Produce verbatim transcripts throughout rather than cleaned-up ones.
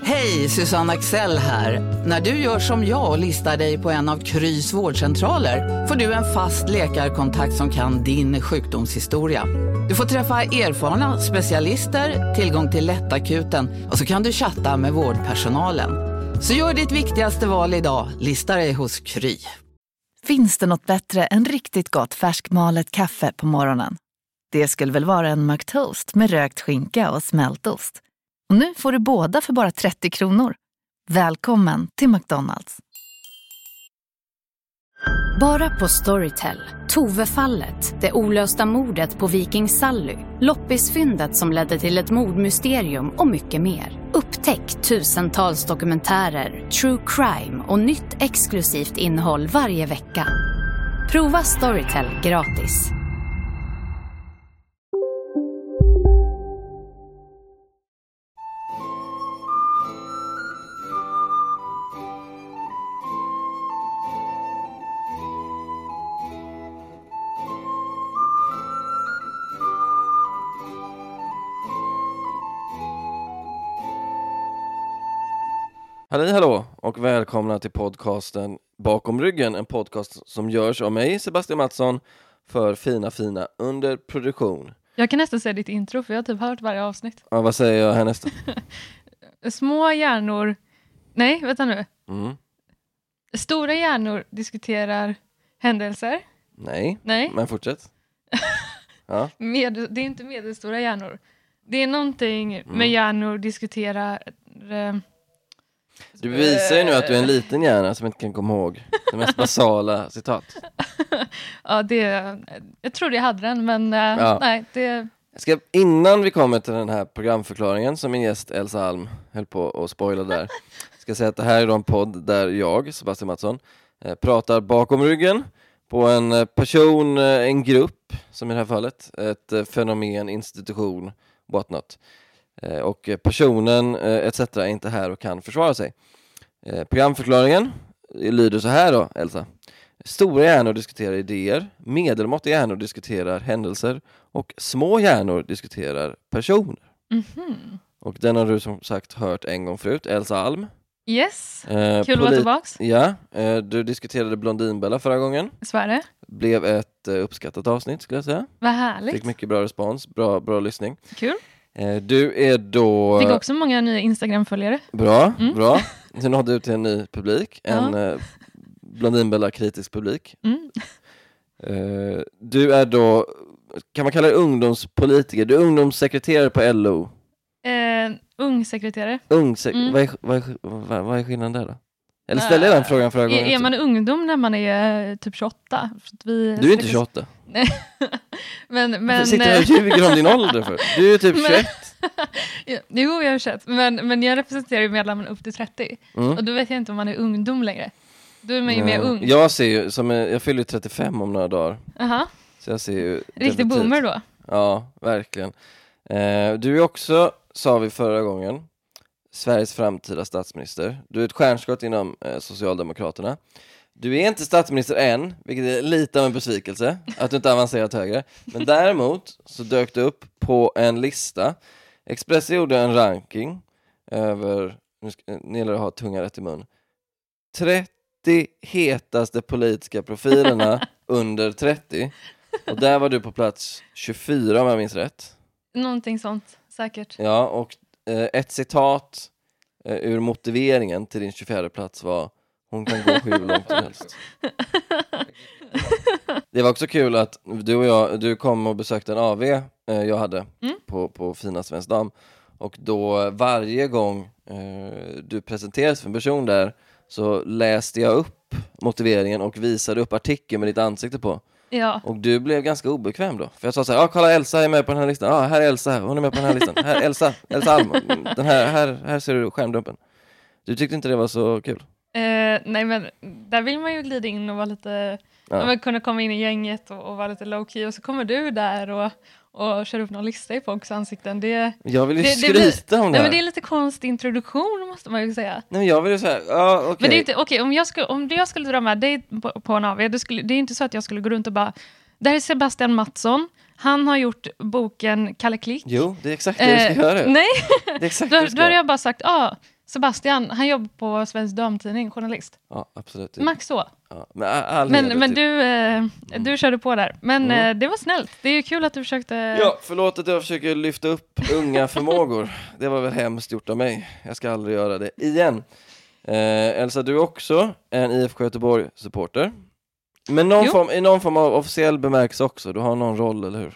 Hej, Susanne Axel här. När du gör som jag och listar dig på en av Krys vårdcentraler får du en fast läkarkontakt som kan din sjukdomshistoria. Du får träffa erfarna specialister, tillgång till lättakuten och så kan du chatta med vårdpersonalen. Så gör ditt viktigaste val idag, lista dig hos Kry. Finns det något bättre än riktigt gott färskmalet kaffe på morgonen? Det skulle väl vara en McToast med rökt skinka och smältost. Och nu får du båda för bara trettio kronor. Välkommen till McDonald's. Bara på Storytel. Tove-fallet, det olösta mordet på Viking Sally, loppisfyndet som ledde till ett mordmysterium och mycket mer. Upptäck tusentals dokumentärer, true crime och nytt exklusivt innehåll varje vecka. Prova Storytel gratis. Hallå, hallå och välkomna till podcasten Bakom ryggen, en podcast som görs av mig, Sebastian Mattsson, för Fina Fina under produktion. Jag kan nästan säga ditt intro, för jag har typ hört varje avsnitt. Ja, vad säger jag här nästa? Små hjärnor... Nej, vänta nu. Mm. Stora hjärnor diskuterar händelser. Nej, Nej. Men fortsätt. Ja. Med, det är inte medelstora hjärnor. Det är någonting Mm. med hjärnor diskuterar... Eh, Du bevisar ju nu att du är en liten hjärna som inte kan komma ihåg det mest basala citat. ja, det... Jag trodde jag hade den, men eh, Ja. nej, det... Jag ska, innan vi kommer till den här programförklaringen som min gäst Elsa Alm höll på att spoila där, ska jag säga att det här är då en podd där jag, Sebastian Mattsson, eh, pratar bakom ryggen på en eh, person, eh, en grupp, som i det här fallet, ett eh, fenomen, institution, what not. Eh, och eh, personen eh, et cetera är inte här och kan försvara sig. Eh, programförklaringen lyder så här då, Elsa. Stora hjärnor diskuterar idéer, medelmåttiga hjärnor diskuterar händelser och små hjärnor diskuterar personer. Mm-hmm. Och den har du som sagt hört en gång förut, Elsa Alm. Yes, Eh, kul att vara polit- tillbaks. Ja, eh, du diskuterade Blondinbella förra gången. Sverige. Blev ett eh, uppskattat avsnitt skulle jag säga. Vad härligt. Fick mycket bra respons, bra, bra lyssning. Kul. Eh, du är då... Fick också många nya Instagram-följare. Bra, Mm. bra. Nu nådde du till en ny publik, en Ja. eh, Blondinbella-kritisk publik. Mm. Eh, du är då, kan man kalla dig ungdomspolitiker? Du är ungdomssekreterare på L O. Eh, ung sekreterare. Ungse- Mm. vad, är, vad, är, vad, vad är skillnaden där då? Eller ställde jag den frågan förra gången? Är, är man ungdom när man är eh, typ tjugoåtta? För att vi Du är inte tjugoåtta. Nej. men, men, Varför sitter du och ljuger om din ålder för? Du är typ Men- tjugoett. ja, jo, jag har sett. Men, men jag representerar ju medlemmen upp till trettio. Mm. Och då vet jag inte om man är ungdom längre. Då är man ju Nej. mer ung. Jag ser ju, som är, jag fyller ju trettiofem om några dagar. Aha. Så jag ser ju Riktig definitivt- boomer då. Ja, verkligen. Eh, du är också, sa vi förra gången, Sveriges framtida statsminister. Du är ett stjärnskott inom eh, Socialdemokraterna. Du är inte statsminister än, vilket är lite av en besvikelse, att du inte avancerat högre. Men däremot så dök du upp på en lista. Expressen gjorde en ranking över, nu ska, nu gäller det att ha tunga rätt i mun, trettio hetaste politiska profilerna under trettio. Och där var du på plats tjugofyra om jag minns rätt. Någonting sånt, säkert. Ja, och eh, ett citat eh, ur motiveringen till din tjugofjärde plats var: hon kan gå hur långt som helst. Det var också kul att du och jag, du kom och besökte en A V eh, jag hade Mm. på, på Fina Svensk Dam. Och då varje gång eh, du presenterades för en person där så läste jag upp motiveringen och visade upp artikeln med ditt ansikte på. Ja. Och du blev ganska obekväm då. För jag sa så här, ja kolla Elsa är med på den här listan. Ja, här är Elsa, hon är med på den här listan. Här Elsa, Elsa Alm. Den här, här, här ser du skärmdumpen. Du tyckte inte det var så kul? Eh, nej, men där vill man ju glida in och vara lite... Ja. Man kunna komma in i gänget och, och vara lite low-key. Och så kommer du där och, och kör upp någon lista i folks ansikten. Det, Jag vill ju det, skryta det blir, om det nej, här. men det är lite konstig introduktion, måste man ju säga. Nej, men jag vill ju säga, ja okej. Men det är inte, okej, om jag skulle, om jag skulle dra med dig på, på en A V, det, skulle, det är inte så att jag skulle gå runt och bara, där är Sebastian Mattsson, han har gjort boken Kalle Klick. Jo, det är exakt det du ska Eh, göra. Nej, Det är exakt då, det du ska då hade göra. jag bara sagt, ja, ah, Sebastian, han jobbar på Svensk Damtidning, journalist. Ja, absolut. Max så. Ja, men all Men, men till... du, eh, mm. du körde på där. Men Mm. eh, det var snällt. Det är ju kul att du försökte... Ja, förlåt att jag försöker lyfta upp unga förmågor. Det var väl hemskt gjort av mig. Jag ska aldrig göra det igen. Eh, Elsa, du är också en I F K Göteborg-supporter. Men någon form, i någon form av officiell bemärkelse också. Du har någon roll, eller hur?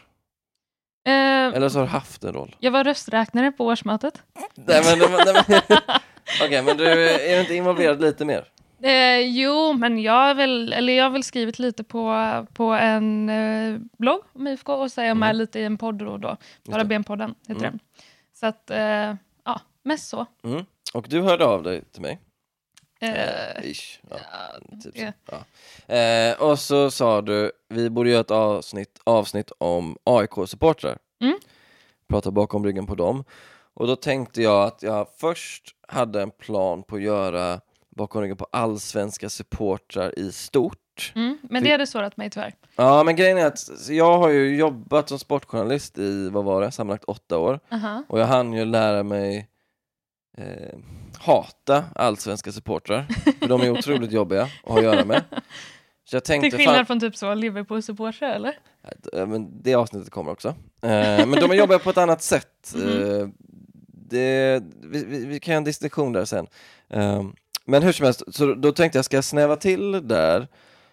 Eh, Eller så har du haft en roll. jag var rösträknare på årsmötet. Nej, men, nej, men, Okej, okay, men du är du inte involverad lite mer? Eh, jo, men jag har väl, eller jag har väl skrivit lite på, på en eh, blogg om I F K och så är jag med Mm. lite i en podd då. då. Bara Ben-podden heter Mm. den. Så att, eh, ja, mest så. Mm. Och du hörde av dig till mig? Eh, Eh, ish. Ja, typ så. ja. Ja. Eh, och så sa du, vi borde göra ett avsnitt, avsnitt om A I K-supportrar. Mm. Prata bakom ryggen på dem. Och då tänkte jag att jag först hade en plan på att göra bakom ryggen på allsvenska supportrar i stort. Mm, men det hade sårat mig tyvärr. Ja, men grejen är att jag har ju jobbat som sportjournalist i, vad var det, sammanlagt åtta år. Uh-huh. Och jag hann ju lära mig eh, hata allsvenska supportrar. För de är otroligt jobbiga att ha att göra med. Så jag tänkte, Till skillnad fan, från typ så Liverpool-supportrar, eller? äh, men det avsnittet kommer också. Eh, men de är jobbiga på ett annat sätt. Mm-hmm. Eh, det, vi, vi, vi kan ha en distinktion där sen. Eh, men hur som helst, så då tänkte jag, ska jag snäva till det där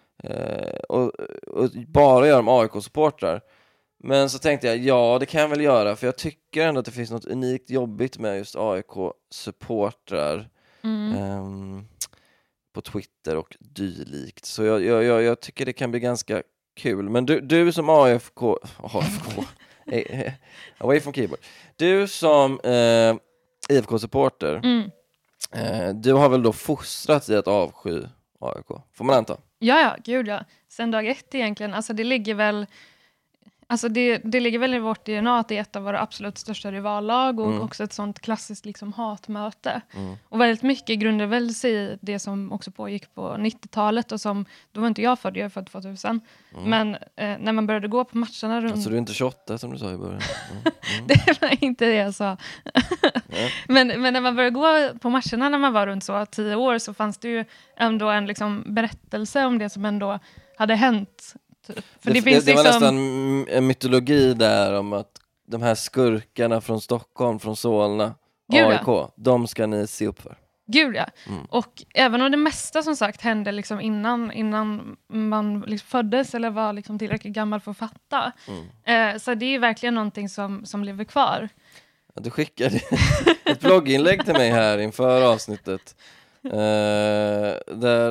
eh, och, och bara göra om A I K-supportrar. Men så tänkte jag, ja det kan jag väl göra, för jag tycker ändå att det finns något unikt jobbigt med just A I K-supportrar Mm. um, på Twitter och dylikt. Så jag, jag, jag, jag tycker det kan bli ganska kul. Men du, du som A F K, A F K away from keyboard. Du som eh, I F K-supporter, Mm. eh, du har väl då fostrats i att avsky A I K, får man anta? Ja, ja, gud ja. Sen dag ett egentligen. Alltså det ligger väl... Alltså det, det ligger väl i vårt D N A att det är ett av våra absolut största rivallag och Mm. också ett sånt klassiskt liksom hatmöte. Mm. Och väldigt mycket grundar väl sig i det som också pågick på nittiotalet och som, då var inte jag född, jag är född tvåtusen. Mm. Men eh, när man började gå på matcherna runt... Alltså du är inte tjugoåtta som du sa i början? Mm. Mm. Det var inte det jag sa. Nej. men, men när man började gå på matcherna när man var runt så tio år så fanns det ju ändå en liksom berättelse om det som ändå hade hänt. Typ. För det, det, finns det, det var liksom... nästan en mytologi där om att de här skurkarna från Stockholm, från Solna, Gud, A I K, de ska ni se upp för. Gud ja. Mm. Och även om det mesta som sagt hände liksom innan, innan man liksom föddes eller var liksom tillräckligt gammal för att fatta. Mm. Eh, så det är ju verkligen någonting som, som lever kvar. Ja, du skickade ett blogginlägg till mig här inför avsnittet. Uh, där,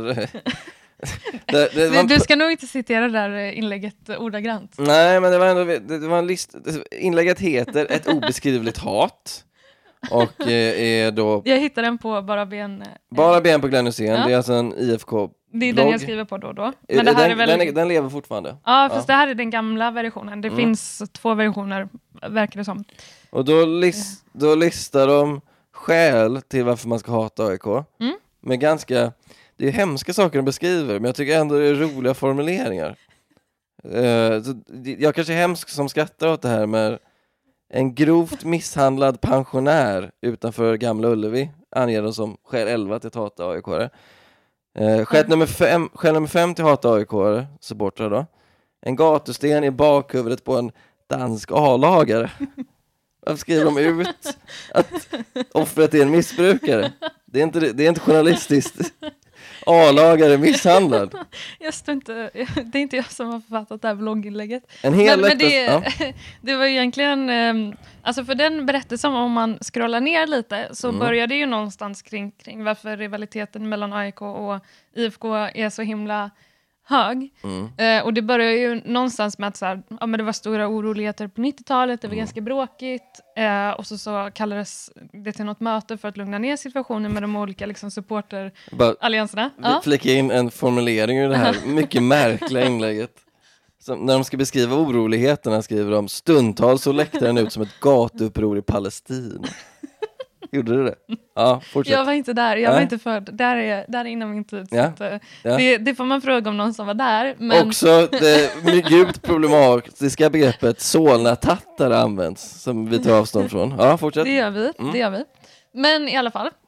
där, det var en... Du ska nog inte citera det där inlägget ordagrant. Nej, men det var ändå det, det var en list. Inlägget heter Ett obeskrivligt hat. Och eh, är då Jag hittade den på Bara Ben. Eh, bara ben på Glenn Hysén. Ja. Det är alltså en I F K. Det är blogg. den jag skriver på då och då. Men det här den, är väl... den, är, den lever fortfarande. Ja, fast Ja. det här är den gamla versionen. Det Mm. finns två versioner, verkar det som. Och då, list, då listar de skäl till varför man ska hata A I K. Mm. Med ganska, det är hemska saker de beskriver, men jag tycker ändå det är roliga formuleringar. Uh, så jag kanske är hemsk som skrattar åt det här, med en grovt misshandlad pensionär utanför Gamla Ullevi anger de som skäl elva till att hata A I K. Uh, skäl, nummer fem, skäl nummer fem till att hata A I K, supportrar då. En gatusten i bakhuvudet på en dansk A-lagare. Varför skriver de ut att offret är en missbrukare? Det är inte, det är inte journalistiskt. A-lagare misshandlad. Jag står inte, det är inte jag som har författat det här blogginlägget. En hel Men, men det, ja. det var ju egentligen, um, alltså för den berättelsen, om man scrollar ner lite så Mm. börjar det ju någonstans kring, kring varför rivaliteten mellan A I K och I F K är så himla hög. Mm. Eh, och det börjar ju någonstans med att så här, ja, men det var stora oroligheter på nittiotalet, det var Mm. ganska bråkigt eh, och så, så kallades det till något möte för att lugna ner situationen med de olika liksom, supporterallianserna. Bara Ja. flika in en formulering i det här mycket märkliga inlägget. Som, när de ska beskriva oroligheterna skriver de: stundtals så läktaren ut som ett gatuuppror i Palestina. Gjorde du det? Ja, fortsätt. Jag var inte där, jag var Nej. inte född. Där är, där är innan min tid. Ja. Så att, eh, Ja. det, det får man fråga om någon som var där. Men... Också det djupt problematiska begreppet Solna-tattare används, som vi tar avstånd från. Ja, fortsätt. Det gör vi, Mm. det gör vi. Men i alla fall,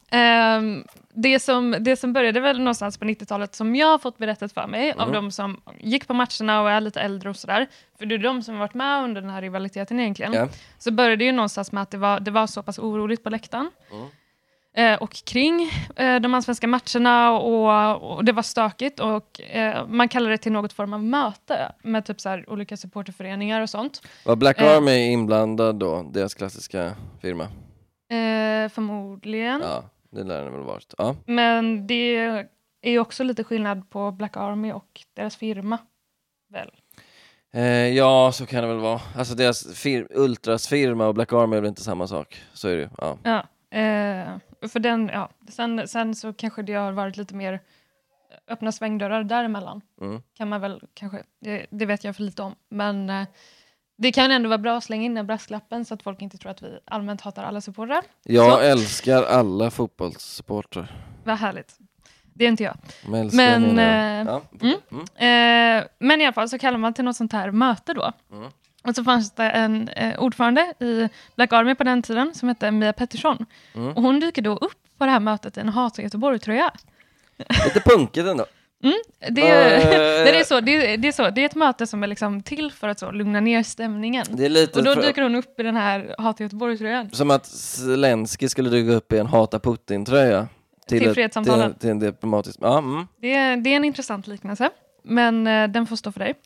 Um, det, som, det som började väl någonstans på nittiotalet som jag har fått berättat för mig mm. av de som gick på matcherna och är lite äldre och sådär, för det är de som har varit med under den här rivaliteten egentligen, yeah. så började det ju någonstans med att det var, det var så pass oroligt på läktaren mm. eh, och kring eh, de allsvenska matcherna och, och det var stökigt och eh, man kallade det till något form av möte med typ så här olika supporterföreningar och sånt. Var Black Army eh, inblandad då, deras klassiska firma? Eh, förmodligen. Ja, det lär det väl varit. Ja. Men det är ju också lite skillnad på Black Army och deras firma, väl? Eh, ja, så kan det väl vara. Alltså deras fir- Ultras firma och Black Army är väl inte samma sak. Så är det ju, ja. Ja, eh, för den, ja. Sen, sen så kanske det har varit lite mer öppna svängdörrar däremellan. Mm. Kan man väl kanske, det, det vet jag för lite om. Men... Eh, det kan ändå vara bra att slänga in den brasklappen så att folk inte tror att vi allmänt hatar alla supportrar. Jag så. älskar alla fotbollssupportrar. Vad härligt. Det är inte jag. Men, men, äh, ja. mm, mm. Eh, men i alla fall så kallar man till något sånt här möte då. Mm. Och så fanns det en eh, ordförande i Black Army på den tiden som hette Mia Pettersson. Mm. Och hon dyker då upp på det här mötet i en Hata Göteborg-tröja. Lite punkigt ändå. Mm, det, är, det, är så, det, är, det är så. Det är ett möte som är liksom till för att så lugna ner stämningen. Det är lite och då för... dyker hon upp i den här Hata Göteborg-tröjan. Som att Zelensky skulle dyka upp i en Hata Putin-tröja. Till, till fredssamtalen. Till, till en diplomatisk... Ja, mm. det, är, det är en intressant liknelse. Men uh, den får stå för dig.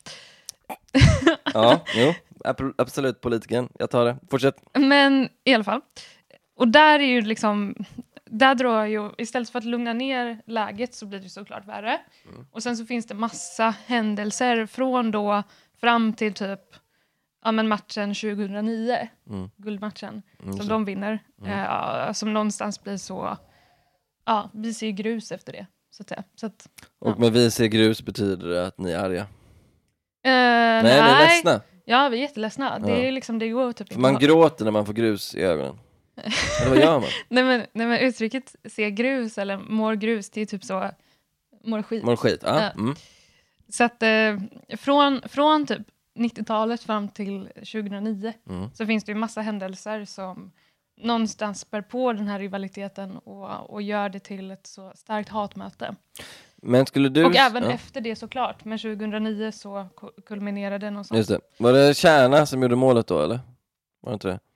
Ja, jo. Absolut politiken. Jag tar det. Fortsätt. Men i alla fall. Och där är ju liksom... Där drar ju, istället för att lugna ner läget så blir det såklart värre. Mm. Och sen så finns det massa händelser från då fram till typ ja, men matchen tjugohundranio. Mm. Guldmatchen. Mm, som så. De vinner. Mm. Eh, som någonstans blir så... Ja, vi ser grus efter det. Så att säga. Så att, ja. Och med vi ser grus betyder det att ni är arga? Eh, nej, nej, ni är ledsna. Ja, vi är jätteledsna. Ja. Det är liksom, det går typ inte. Man gråter när man får grus i ögonen. Eller vad gör man? nej, men, nej men uttrycket se grus eller mår grus, det är typ så mår skit. Mår skit, ah. ja. Mm. Så att eh, från, från typ nittiotalet fram till tjugohundranio mm. så finns det ju massa händelser som någonstans spär på den här rivaliteten och, och gör det till ett så starkt hatmöte. Men skulle du... Och även ja. efter det såklart, men tjugohundranio så kulminerade det någonstans. Just det. Var det Kärna som gjorde målet då, eller? Var det inte det?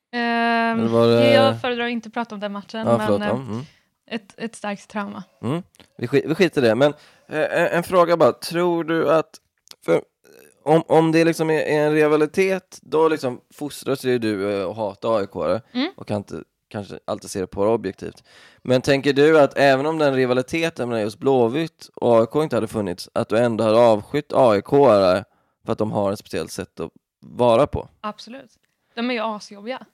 Um, det... Jag föredrar inte prata om den matchen, ja, men förlåt, ja. mm. ett, ett starkt trauma. Mm. Vi, skit, vi skiter i det, men eh, en fråga bara. Tror du att för, om, om det liksom är, är en rivalitet, då liksom fostras ju du eh, och hatar A I K mm. och kan inte, kanske alltid se det på det objektivt. Men tänker du att även om den rivaliteten med just Blåvitt och A I K inte hade funnits, att du ändå hade avskytt A I K-are för att de har ett speciellt sätt att vara på? Absolut. De är ju asjobbiga.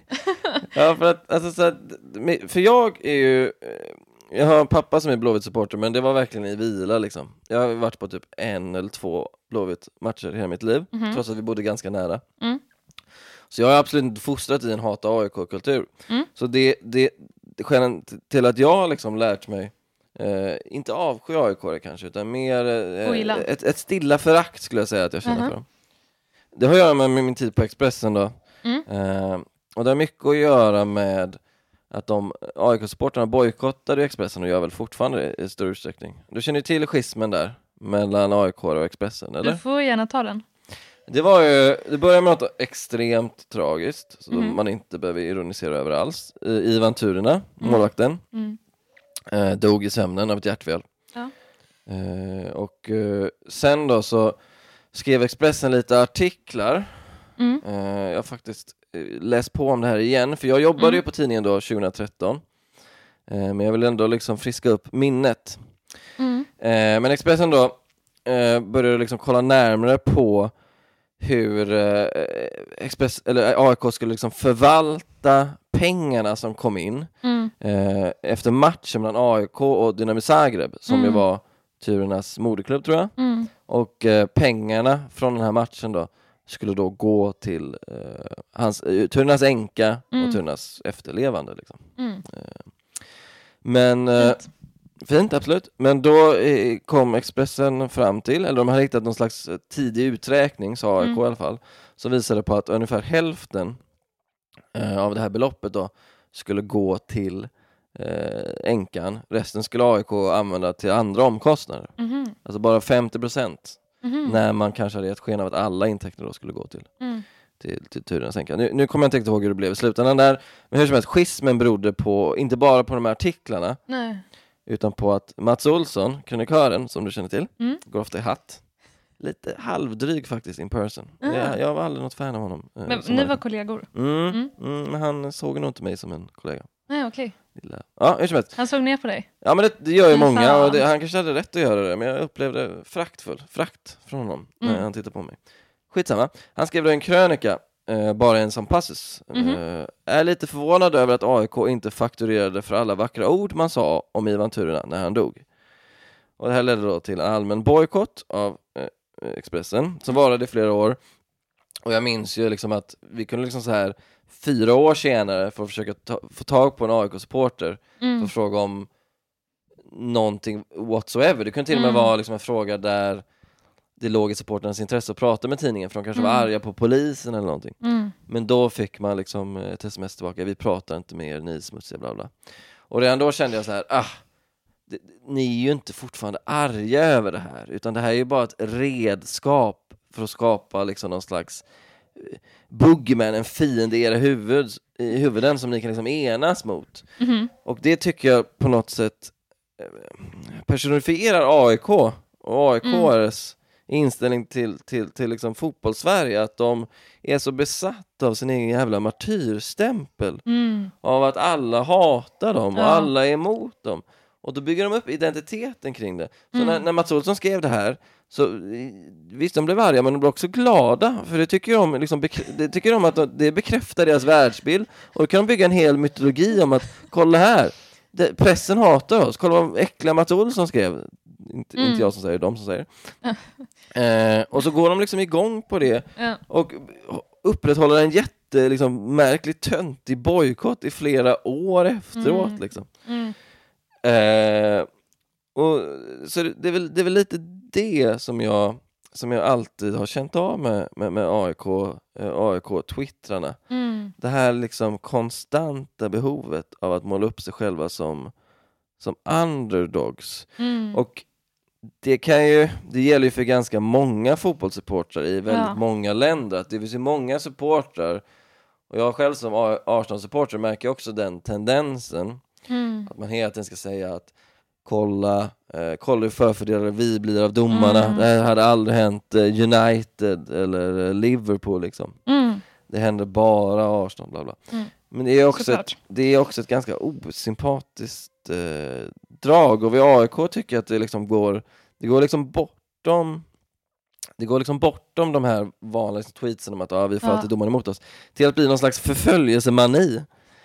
Ja, för att, alltså, så att, för jag är ju, jag har en pappa som är Blåvitt-supporter, men det var verkligen i vila liksom. Jag har varit på typ en eller två Blåvitt-matcher i hela mitt liv, mm-hmm. trots att vi bodde ganska nära. Mm. Så jag har absolut inte fostrat i en hata A I K-kultur. Mm. Så det, det, det skälen till att jag har liksom lärt mig, eh, inte avsky A I K kanske, utan mer eh, ett, ett stilla förakt skulle jag säga att jag känner mm-hmm. för dem. Det har att göra med min tid på Expressen då. Mm. Eh, och det har mycket att göra med att de A I K-supporterna bojkottade Expressen och gör väl fortfarande i stor utsträckning. Du känner ju till schismen där mellan A I K och Expressen, eller? Du får gärna ta den. Det var ju, det började med något extremt tragiskt, så mm. man inte behöver ironisera över alls. Ivan Turina, mm. målvakten, mm. Eh, dog i sömnen av ett hjärtfel. Ja. Eh, och eh, sen då så skrev Expressen lite artiklar. Mm. Uh, jag har faktiskt uh, läst på om det här igen. För jag jobbade mm. ju på tidningen då tjugohundratretton. Uh, men jag vill ändå liksom friska upp minnet. Mm. Uh, men Expressen då uh, började liksom kolla närmare på hur uh, Express, eller A I K skulle liksom förvalta pengarna som kom in mm. uh, efter matchen mellan A I K och Dinamo Zagreb, som mm. ju var Turinas moderklubb tror jag. Mm. Och uh, pengarna från den här matchen då skulle då gå till uh, hans, uh, Turinas änka mm. och Turinas efterlevande liksom. Mm. Uh, men uh, fint. fint, absolut. Men då uh, kom Expressen fram till, eller de hade hittat någon slags tidig uträkning, sa A I K mm. i alla fall, som visade på att ungefär hälften uh, av det här beloppet då skulle gå till eh, änkan. Resten skulle A I K använda till andra omkostnader. Mm-hmm. Alltså bara femtio procent. Mm-hmm. När man kanske hade ett sken av att alla intäkter då skulle gå till, mm. till, till Turens änka. Nu, nu kommer jag inte ihåg hur det blev i slutändan där. Men hur som helst, schismen berodde på, inte bara på de här artiklarna. Nej. Utan på att Mats Olsson, krönikören som du känner till, mm. går ofta i hatt. Lite halvdryg faktiskt in person. Mm. Jag, jag var aldrig något fan av honom. Eh, men ni var kollegor? Mm, mm. Mm, men han såg nog inte mig som en kollega. Nej, okej. Okay. Ja, hur som helst. Han såg ner på dig? Ja, men det, det gör ju men många. fan. Och det, han kanske hade rätt att göra det. Men jag upplevde fraktfull, frakt från honom mm. när han tittade på mig. Skitsamma. Han skrev då en krönika. Eh, bara en som passus. Mm-hmm. Eh, är lite förvånad över att A I K inte fakturerade för alla vackra ord man sa om Ivan Turina när han dog. Och det här ledde då till en allmän bojkott av eh, Expressen som varade i flera år. Och jag minns ju liksom att vi kunde liksom så här fyra år senare för att försöka ta, få tag på en A I K-supporter mm. för att fråga om någonting whatsoever. Det kunde till och med mm. vara liksom en fråga där det låg i supporternas intresse att prata med tidningen, för de kanske mm. var arga på polisen eller någonting. Mm. Men då fick man liksom ett sms tillbaka: vi pratar inte med er, ni är smutsiga, bla bla. Och redan då kände jag så här, ah, det, ni är ju inte fortfarande arga över det här, utan det här är ju bara ett redskap för att skapa liksom någon slags boogeyman, en fiende i era huvud, i huvuden som ni kan liksom enas mot. Mm. Och det tycker jag på något sätt personifierar A I K och A I K:ares mm. inställning till, till, till liksom fotbollssverige, att de är så besatta av sin egen jävla martyrstämpel, mm. av att alla hatar dem och ja. alla är emot dem, och då bygger de upp identiteten kring det. Så mm. när, när Mats Olsson skrev det här, så visst, de blev arga, men de blev också glada, för det tycker de, liksom, bekrä- det tycker de att de, det bekräftar deras världsbild, och då kan de bygga en hel mytologi om att kolla här, det, pressen hatar oss, kolla vad äckliga Mats Olsson skrev. Inte, mm. inte jag som säger, de som säger. eh, och så går de liksom igång på det ja. och upprätthåller en jätte liksom, märkligt töntig bojkott i flera år efteråt. Mm. Liksom. Mm. Eh, och, så det är, väl, det är väl lite det som jag, som jag alltid har känt av med, med, med A I K, eh, A I K-twittrarna. Mm. Det här liksom konstanta behovet av att måla upp sig själva som, som underdogs. Mm. Och det kan ju, det gäller ju för ganska många fotbollssupportrar i väldigt ja. många länder, att det finns ju många supportrar, och jag själv som Arsenal-supporter märker också den tendensen, mm. att man hela tiden ska säga att kolla, eh, kolla hur förfördelade vi blir av domarna, mm. det här hade aldrig hänt eh, United eller eh, Liverpool liksom. Mm. Det händer bara Arsenal, bla bla. Mm. Men det är också ett, det är också ett ganska osympatiskt eh, drag, och vid A I K tycker jag att det liksom går, det går liksom bortom det går liksom bortom de här vanliga tweetsen om att ah, vi får ja. alltid domarna emot oss, till att bli någon slags förföljelsemani.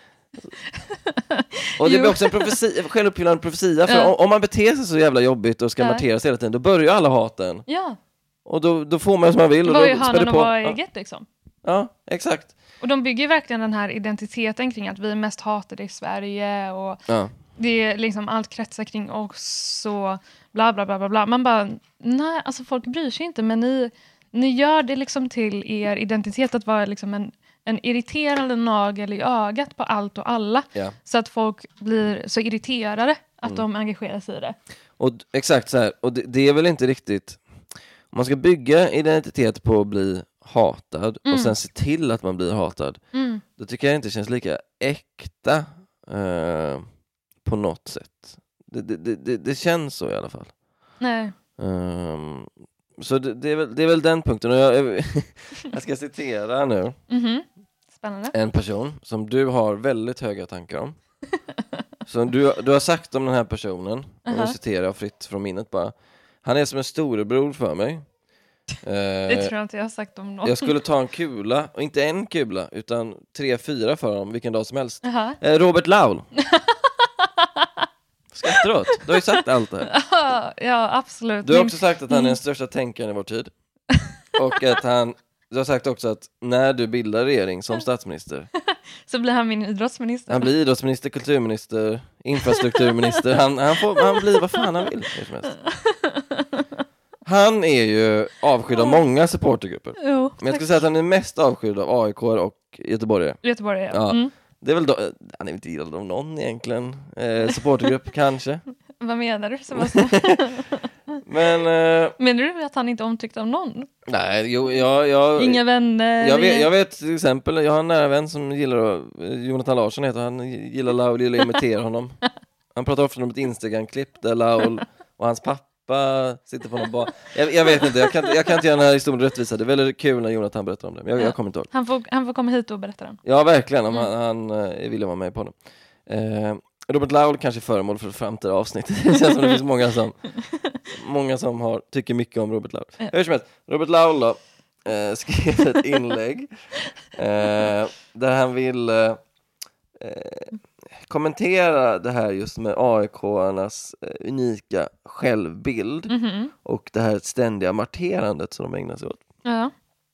Och det blir också en profetia, självuppfyllande profetia, för ja. om, om man beter sig så jävla jobbigt och ska ja. markeras hela tiden, då börjar alla haten. Ja. Och då, då får man som man vill. Det var och ju då hanen och var ja. eget liksom. Ja, exakt. Och de bygger verkligen den här identiteten kring att vi är mest hatade i Sverige, och ja. det är liksom allt kretsar kring oss och bla bla bla bla bla. Man bara, nej, alltså folk bryr sig inte, men ni, ni gör det liksom till er identitet att vara liksom en, en irriterande nagel i ögat på allt och alla. Ja. Så att folk blir så irriterade att mm. de engagerar sig i det. Och exakt så här, och det, det är väl inte riktigt, om man ska bygga identitet på att bli hatad mm. och sen se till att man blir hatad, mm. då tycker jag inte det känns lika äkta eh, på något sätt. Det, det, det, det känns så i alla fall. Nej. Um, så det, det, är väl, det är väl den punkten. Och jag, jag ska citera nu mm-hmm. Spännande. en person som du har väldigt höga tankar om. Så du, du har sagt om den här personen, uh-huh. och nu citerar jag fritt från minnet bara: han är som en storebror för mig. Det tror jag inte jag har sagt om någon. Jag skulle ta en kula, och inte en kula utan tre, fyra för honom vilken dag som helst. uh-huh. eh, Robert Laul. Skrattar du åt? Du har ju sagt allt det här. Ja, absolut. Du har också sagt att han är den största tänkaren i vår tid. Och att han, du har sagt också att när du bildar regering som statsminister så blir han min idrottsminister. Han blir idrottsminister, kulturminister, infrastrukturminister. Han, han, får, han blir vad fan han vill. Han är ju avskydd av många supportergrupper. Jo, men jag skulle säga att han är mest avskydd av A I K och Göteborg. Göteborg, ja. ja. Mm. Det är väl då, han är inte gillad av någon egentligen. Eh, supportergrupp kanske. Vad menar du, Sebastian? Men, eh, menar du att han inte är omtyckt av någon? Nej, jo, jag... jag Inga vänner? Jag vet, jag vet till exempel, jag har en nära vän som gillar, Jonathan Larsson heter han, gillar Laul, gillar att imitera honom. Han pratar ofta om ett Instagram-klipp där Laul och hans pappa sitter på någon bar. Jag, jag vet inte, jag kan, jag kan inte göra den här historien rättvisa. Det är väldigt kul när Jonathan berättar om det, men jag, ja. jag kommer inte ihåg. Han får, han får komma hit och berätta den. Ja, verkligen, om mm. han, han eh, vill vara med på den. Eh, Robert Laul kanske är föremål för framtida avsnitt. Det känns som det finns många som många som har, tycker mycket om Robert Laul. Ja. Hur som helst, Robert Laul då, eh, skrev ett inlägg eh, där han vill eh, kommentera det här just med A I K-arnas eh, unika självbild mm-hmm. och det här ständiga marterandet som de ägnar sig åt. Ja.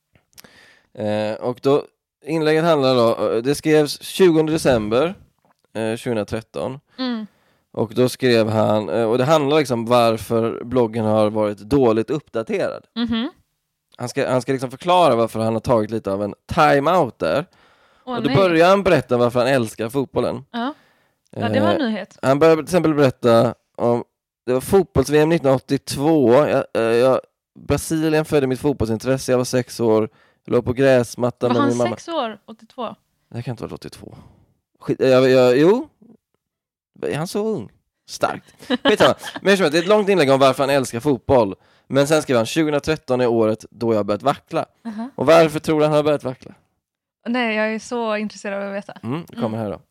Eh, och då, inlägget handlar då, det skrevs tjugonde december tjugohundratretton mm. och då skrev han, och det handlar liksom varför bloggen har varit dåligt uppdaterad. Mm-hmm. Han ska, han ska liksom förklara varför han har tagit lite av en time-out där. Åh, och då nej. börjar han berätta varför han älskar fotbollen. Ja, ja det var en nyhet. Eh, han börjar till exempel berätta om, det var fotbolls-V M nittonhundraåttiotvå. Jag, jag, Brasilien födde mitt fotbollsintresse, jag var sex år, jag låg på gräsmattan med min mamma. Var han sex år, åttiotvå? Det kan inte vara åttiotvå. Skit, jag, jag, jo, är han så ung? Starkt. Skitsamma. Men det är ett långt inlägg om varför han älskar fotboll. Men sen skrev han tjugohundratretton är året då jag börjat vackla. Uh-huh. Och varför tror han har börjat vackla? Nej, jag är så intresserad av att veta. Mm, det kommer mm. här då.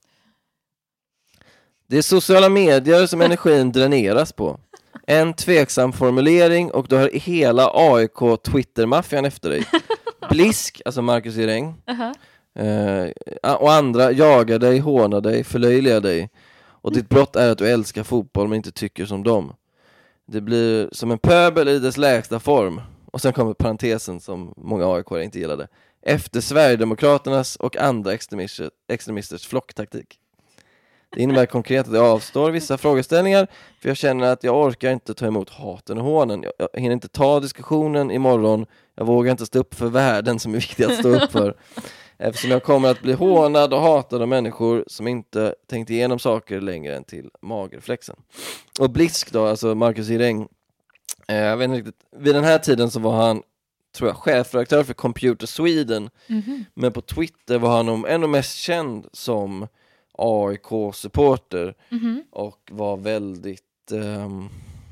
Det är sociala medier som energin dräneras på. En tveksam formulering och du har hela A I K Twitter-maffian efter dig. Blisk, alltså Marcus Giräng. Uh-huh. Uh, och andra jagar dig, hånar dig, förlöjligar dig. Och ditt brott är att du älskar fotboll men inte tycker som dem. Det blir som en pöbel i dess lägsta form. Och sen kommer parentesen som många A I K inte gillade. Efter Sverigedemokraternas och andra extremister, extremisters flocktaktik. Det innebär konkret att jag avstår vissa frågeställningar. För jag känner att jag orkar inte ta emot haten och hånen. Jag, jag hinner inte ta diskussionen imorgon. Jag vågar inte stå upp för värden som är viktigt att stå upp för. Eftersom jag kommer att bli hånad och hatad av människor som inte tänkt igenom saker längre än till magerflexen. Och Blisk då, alltså Marcus Giräng, eh, jag vet inte riktigt, vid den här tiden så var han, tror jag, chefredaktör för Computer Sweden. Mm-hmm. Men på Twitter var han ännu mest känd som A I K-supporter mm-hmm. och var väldigt um,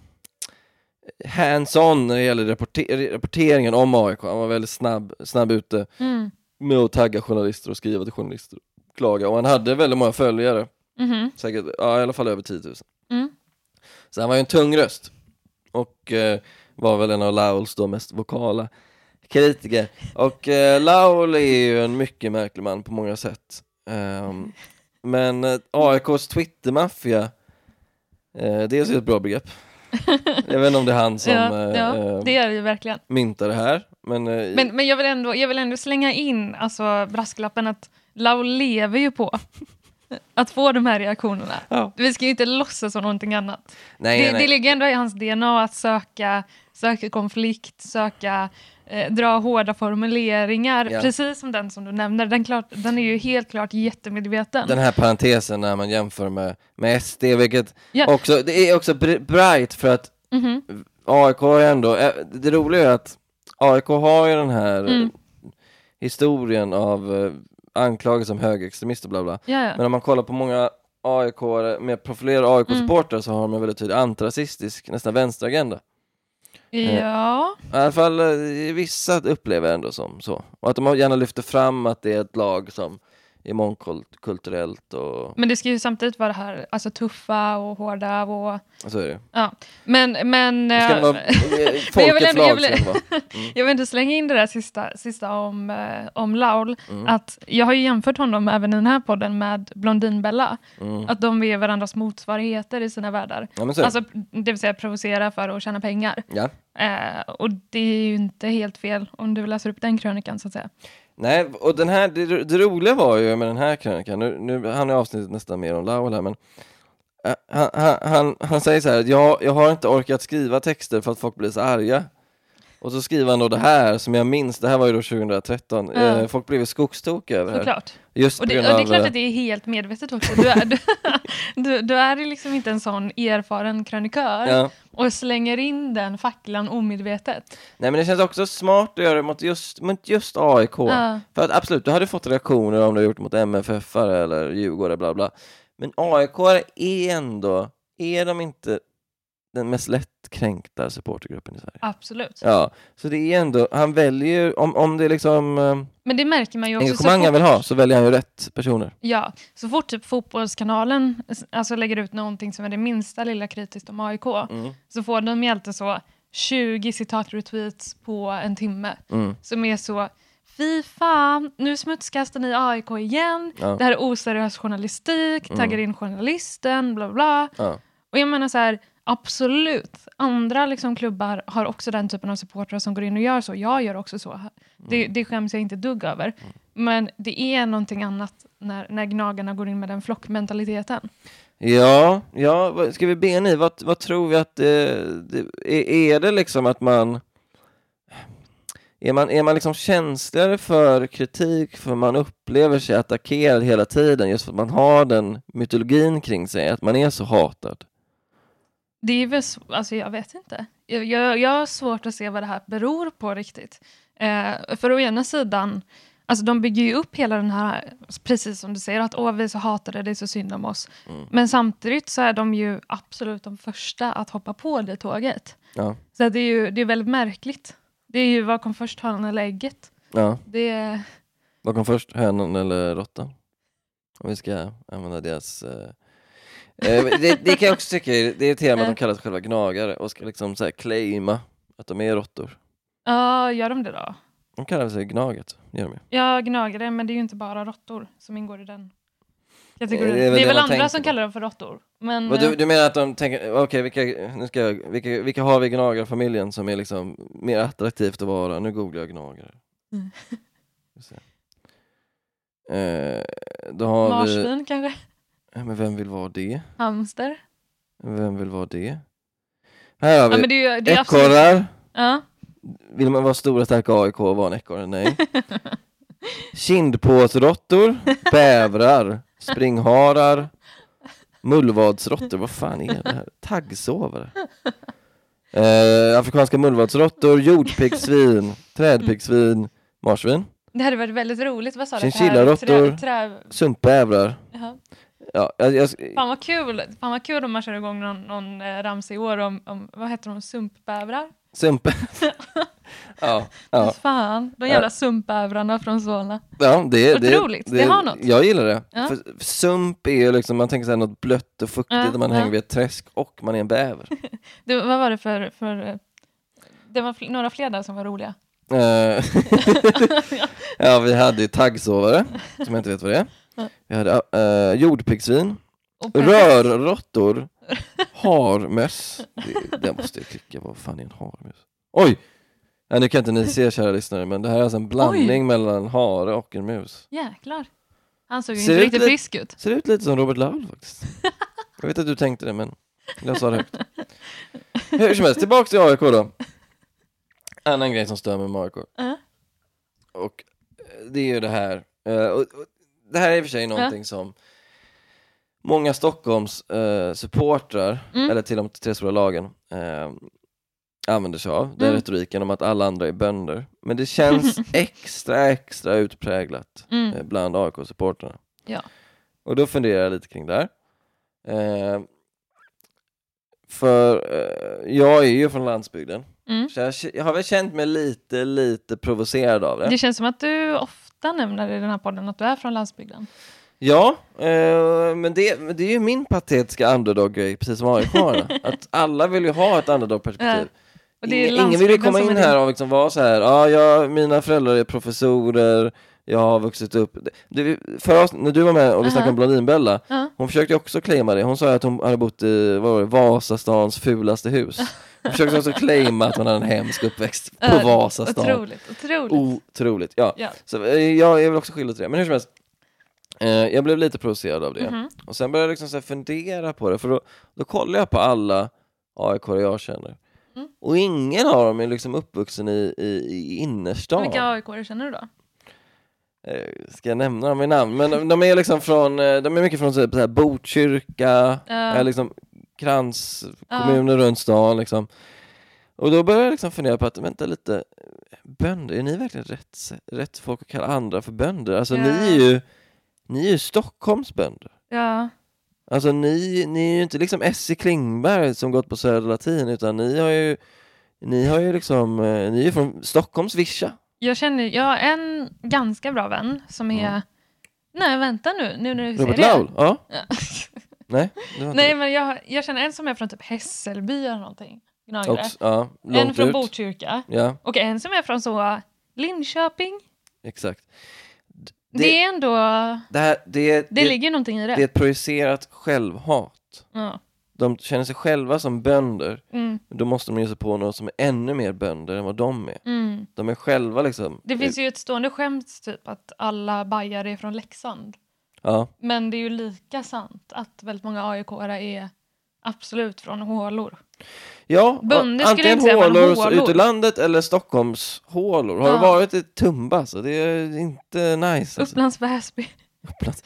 hands-on när det gäller rapporter- rapporteringen om A I K. Han var väldigt snabb, snabb ute. Mm. Med att tagga journalister och skriva till journalister och klaga. Och han hade väldigt många följare. Mm-hmm. Säkert, ja, i alla fall över tio tusen. Mm. Så han var ju en tung röst. Och eh, var väl en av Lauls då mest vokala kritiker. Och eh, Laul är ju en mycket märklig man på många sätt. Um, men eh, A I K:s Twitter-maffia, eh, det är så ett bra begrepp. Jag vet inte om det är han som ja, ja, äh, det är det ju verkligen. myntar det här. Men, äh, men, men jag, vill ändå, jag vill ändå slänga in alltså, brasklappen att Laul lever ju på att få de här reaktionerna. Ja. Vi ska ju inte låtsas som någonting annat. Nej, det, nej. det ligger ändå i hans D N A att söka, söka konflikt, söka eh, dra hårda formuleringar. Ja. Precis som den som du nämner. Den, klart, den är ju helt klart jättemedveten. Den här parentesen när man jämför med, med S D, vilket ja. också, det är också bright för att mm-hmm. A I K är ändå, det roliga är att A I K har ju den här mm. historien av eh, anklagelser som högerextremister bla bla. Ja, ja. Men om man kollar på många A I K med profilerade A I K-supportrar mm. så har de en väldigt tydlig antirasistisk, nästan vänsteragenda. Ja. Eh, I alla fall eh, vissa upplever ändå som så. Och att de gärna lyfter fram att det är ett lag som är mångkulturellt och... Men det ska ju samtidigt vara det här alltså tuffa och hårda och... Så är det. Ja. Men... men det ska vara folkets jag vill, ändå, lag. Jag vill, mm. jag vill inte slänga in det där sista, sista om, eh, om Laul. Mm. Att jag har ju jämfört honom även i den här podden med Blondinbella. Mm. Att de är varandras motsvarigheter i sina världar. Ja, alltså, det vill säga provocera för att tjäna pengar. Ja. Eh, och det är ju inte helt fel om du läser upp den krönikan så att säga. Nej, och den här, det, det roliga var ju med den här krönikan, nu, nu han är avsnittet nästan mer om Laul här, men äh, han, han, han säger så här, jag, jag har inte orkat skriva texter för att folk blir så arga. Och Och så skriver han då det här som jag minns, det här var ju då tjugohundratretton. Ja. Eh, folk blev skogstokiga över det här. Såklart. Just och, det, och det är klart att det är helt medvetet också. Du är, du, du, du är liksom inte en sån erfaren krönikör ja. och slänger in den facklan omedvetet. Nej, men det känns också smart att göra det mot just, mot just A I K. Ja. För att absolut, du hade fått reaktioner om du har gjort mot M F F eller Djurgården, bla bla. Men A I K är ändå, är de inte den mest lättkränkta supportergruppen i Sverige? Absolut. Ja, så det är ändå, han väljer, om, om det är liksom... Men det märker man ju också. Engagemang han vill ha, så väljer han ju rätt personer. Ja, så fort typ Fotbollskanalen alltså lägger ut någonting som är det minsta lilla kritiskt om A I K, mm. så får de ju alltid så tjugo citat-retweets på en timme. Mm. Som är så, fy fan, nu smutskastar ni A I K igen. Ja. Det här är oseriös journalistik, mm. taggar in journalisten, bla bla. Ja. Och jag menar så här, absolut. Andra liksom klubbar har också den typen av supportrar som går in och gör så. Jag gör också så. Mm. Det, det skäms jag inte dugg över. Mm. Men det är någonting annat när, när gnagarna går in med den flockmentaliteten. Ja, ja, ska vi be ni? Vad, vad tror vi att det, det, är, är det liksom att man är man, är man liksom känsligare för kritik för man upplever sig attackerad hela tiden just för att man har den mytologin kring sig, att man är så hatad? Det är väl, alltså jag vet inte. Jag, jag, jag har svårt att se vad det här beror på riktigt. Eh, för å ena sidan, alltså de bygger ju upp hela den här, precis som du säger, att åh, vi så hatade, det är så synd om oss. Mm. Men samtidigt så är de ju absolut de första att hoppa på det tåget. Ja. Så det är ju det är väldigt märkligt. Det är ju, vad kom först, hönan eller ägget? Ja. Det är... Vad kom först, hönan eller råttan? Om vi ska använda deras... Eh... det, det kan jag också tycka det är ett tema att de kallar sig själva gnagare och ska liksom så här claima att de är råttor. Ja, gör de det då? De kallar sig gnaget, gör de ju. Ja, gnagare, men det är ju inte bara råttor som ingår i den. Jag tycker det, det är väl, det är väl andra som på. kallar dem för råttor. Men du, du menar att de tänker, okej, okay, vilka, nu ska jag, vilka, vilka har vi gnagarfamiljen som är liksom mer attraktivt att vara? Nu googlar jag gnagare. Mm. eh, då har Marsvin vi, kanske? Men vem vill vara det? Hamster. Vem vill vara det? Här har vi ja, men det är ju, det är ekorrar. Absolut... Ja. Vill man vara stora starka A I K och vara en ekorre? Nej. Kindpåsråttor, bävrar, springharar, mullvadsråttor. Vad fan är det här? Taggsovare. Eh, afrikanska mullvadsråttor, jordpiggsvin, trädpiggsvin, marsvin. Det hade varit väldigt roligt. Vad sa du? Chinchillaråttor, trä... sumpbävrar. Jaha. Ja, jag, jag... Fan vad kul. Fan vad kul om man kör igång någon, någon eh, ramsa i år om, om, vad heter de, sumpbävrar? Sump. ja, ja. Fan, de jävla ja. sumpbävrarna från Solna. Ja, det är otroligt. Det, det, det har något. Jag gillar det. Ja. För sump är ju liksom, man tänker sig något blött och fuktigt ja, där man ja. hänger vid ett träsk och man är en bäver. det, vad var det för, för det var fl- några fler där som var roliga. ja, vi hade ju taggsovare som jag inte vet vad det är. Ja. Vi hade uh, jordpiggsvin, rörråttor, harmöss. Det, det måste jag klicka, vad fan är en harmöss? Oj! Ja, nu kan inte ni se, kära lyssnare, men det här är alltså en blandning Oj. mellan hare och en mus. Jäklar. Han såg ju inte riktigt li- frisk ut. Ser ut lite som Robert Laul faktiskt. Jag vet att du tänkte det, men jag sa det högt. Hur som helst, tillbaka till A I K då. Annan grej som stör med A I K. Uh-huh. Och det är ju det här. Uh, och, och, det här är i och för sig någonting uh-huh. som många Stockholms uh, supportrar, mm. eller till de tre stora lagen, uh, använder sig av. Den mm. retoriken om att alla andra är bönder. Men det känns extra, extra utpräglat mm. uh, bland A I K-supportrarna. Ja. Och då funderar jag lite kring det här. Uh, för uh, jag är ju från landsbygden. Mm. Så jag, jag har väl känt mig lite, lite provocerad av det. Det känns som att du ofta nämner i den här podden att du är från landsbygden. Ja, eh, men det, det är ju min patetiska underdog-grej, precis som A I K. Att alla vill ju ha ett underdog-perspektiv. Ja. Ingen, ingen vill ju komma in här och liksom vara så här, ah, ja, mina föräldrar är professorer, jag har vuxit upp. Det, för oss, när du var med och vi uh-huh. snackade om Blondinbella, uh-huh. hon försökte också claima det. Hon sa att hon hade bott i vad var det, Vasastans fulaste hus. Hon försökte också claima att man hade en hemsk uppväxt på uh, Vasastan. Otroligt, otroligt. Otroligt, ja. ja. Så jag är väl också skyldig till det. Men hur som helst, eh, jag blev lite provocerad av det. Uh-huh. Och sen började jag liksom så här fundera på det. För då, då kollade jag på alla A I K jag känner. Mm. Och ingen av dem är liksom uppvuxen i, i, i innerstan. Vilka A I K känner du då? Ska jag nämna dem i namn? Men de, de är liksom från, de är mycket från så här, Botkyrka, uh. liksom kranskommuner uh. runt stan liksom. Och då börjar jag liksom fundera på att, vänta lite, bönder, är ni verkligen rätt, rätt folk att kalla andra för bönder? Alltså yeah. ni är ju ni är ju Stockholms bönder. Ja. Yeah. Alltså ni, ni är ju inte liksom S C Klingberg som gått på Södra Latin, utan ni har ju ni har ju liksom, ni är ju från Stockholms Vischa. Jag känner, jag har en ganska bra vän som är mm. nej vänta nu, nu när du Robert säger Laul, ja. ja. Nej, det var inte nej det. Men jag, jag känner en som är från typ Hässelby eller någonting. Också, ja, en från ut. Botkyrka. Ja. Och en som är från så Linköping. Exakt. Det, det är ändå det, här, det, det, det ligger någonting i det. Det är ett projicerat självhat. Ja. De känner sig själva som bönder. Mm. Då måste de ge sig på något som är ännu mer bönder än vad de är. Mm. De är själva liksom. Det finns ju ett stående skämt typ att alla bajare är från Leksand. Ja. Men det är ju lika sant att väldigt många A I K-are är absolut från hålor. Ja, Bönder antingen hålor ut ur landet eller Stockholms hålor. Har ja. det varit ett Tumba så det är inte nice. Alltså. Upplands Väsby. Upplands.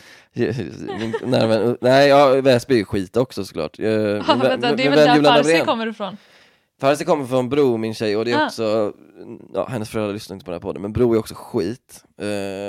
Nerven, nej, ja, Väsby är skit också såklart. Jag, ja, men, vänta, det är väl där Farsi kommer ifrån. Farsi kommer från Bro, min tjej, och det är ah. också, ja, hennes föräldrar lyssnar inte på den här podden, men Bro är också skit. Uh,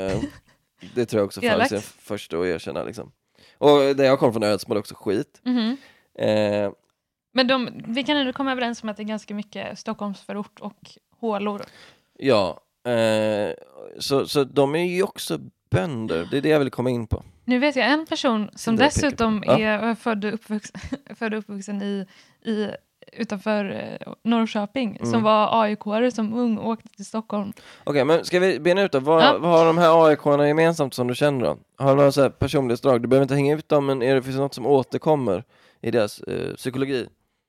det tror jag också Farsi är först att erkänna liksom. Och där jag kommer från Ödsmål är också skit. Mm-hmm. Uh, men de, vi kan ändå komma överens om att det är ganska mycket Stockholmsförort och hålor. Ja, uh, så, så de är ju också bönder, det är det jag vill komma in på. Nu vet jag en person som dessutom ja. är född och uppvuxen, född och uppvuxen i, i, utanför eh, Norrköping, mm. som var A I K-are som ung och åkte till Stockholm. Okej, okay, men ska vi bena ut då? Vad, ja. vad har de här A I K-arna gemensamt som du känner då? Har de några så här personlighetsdrag? Du behöver inte hänga ut dem, men är det finns något som återkommer i deras eh, psykologi?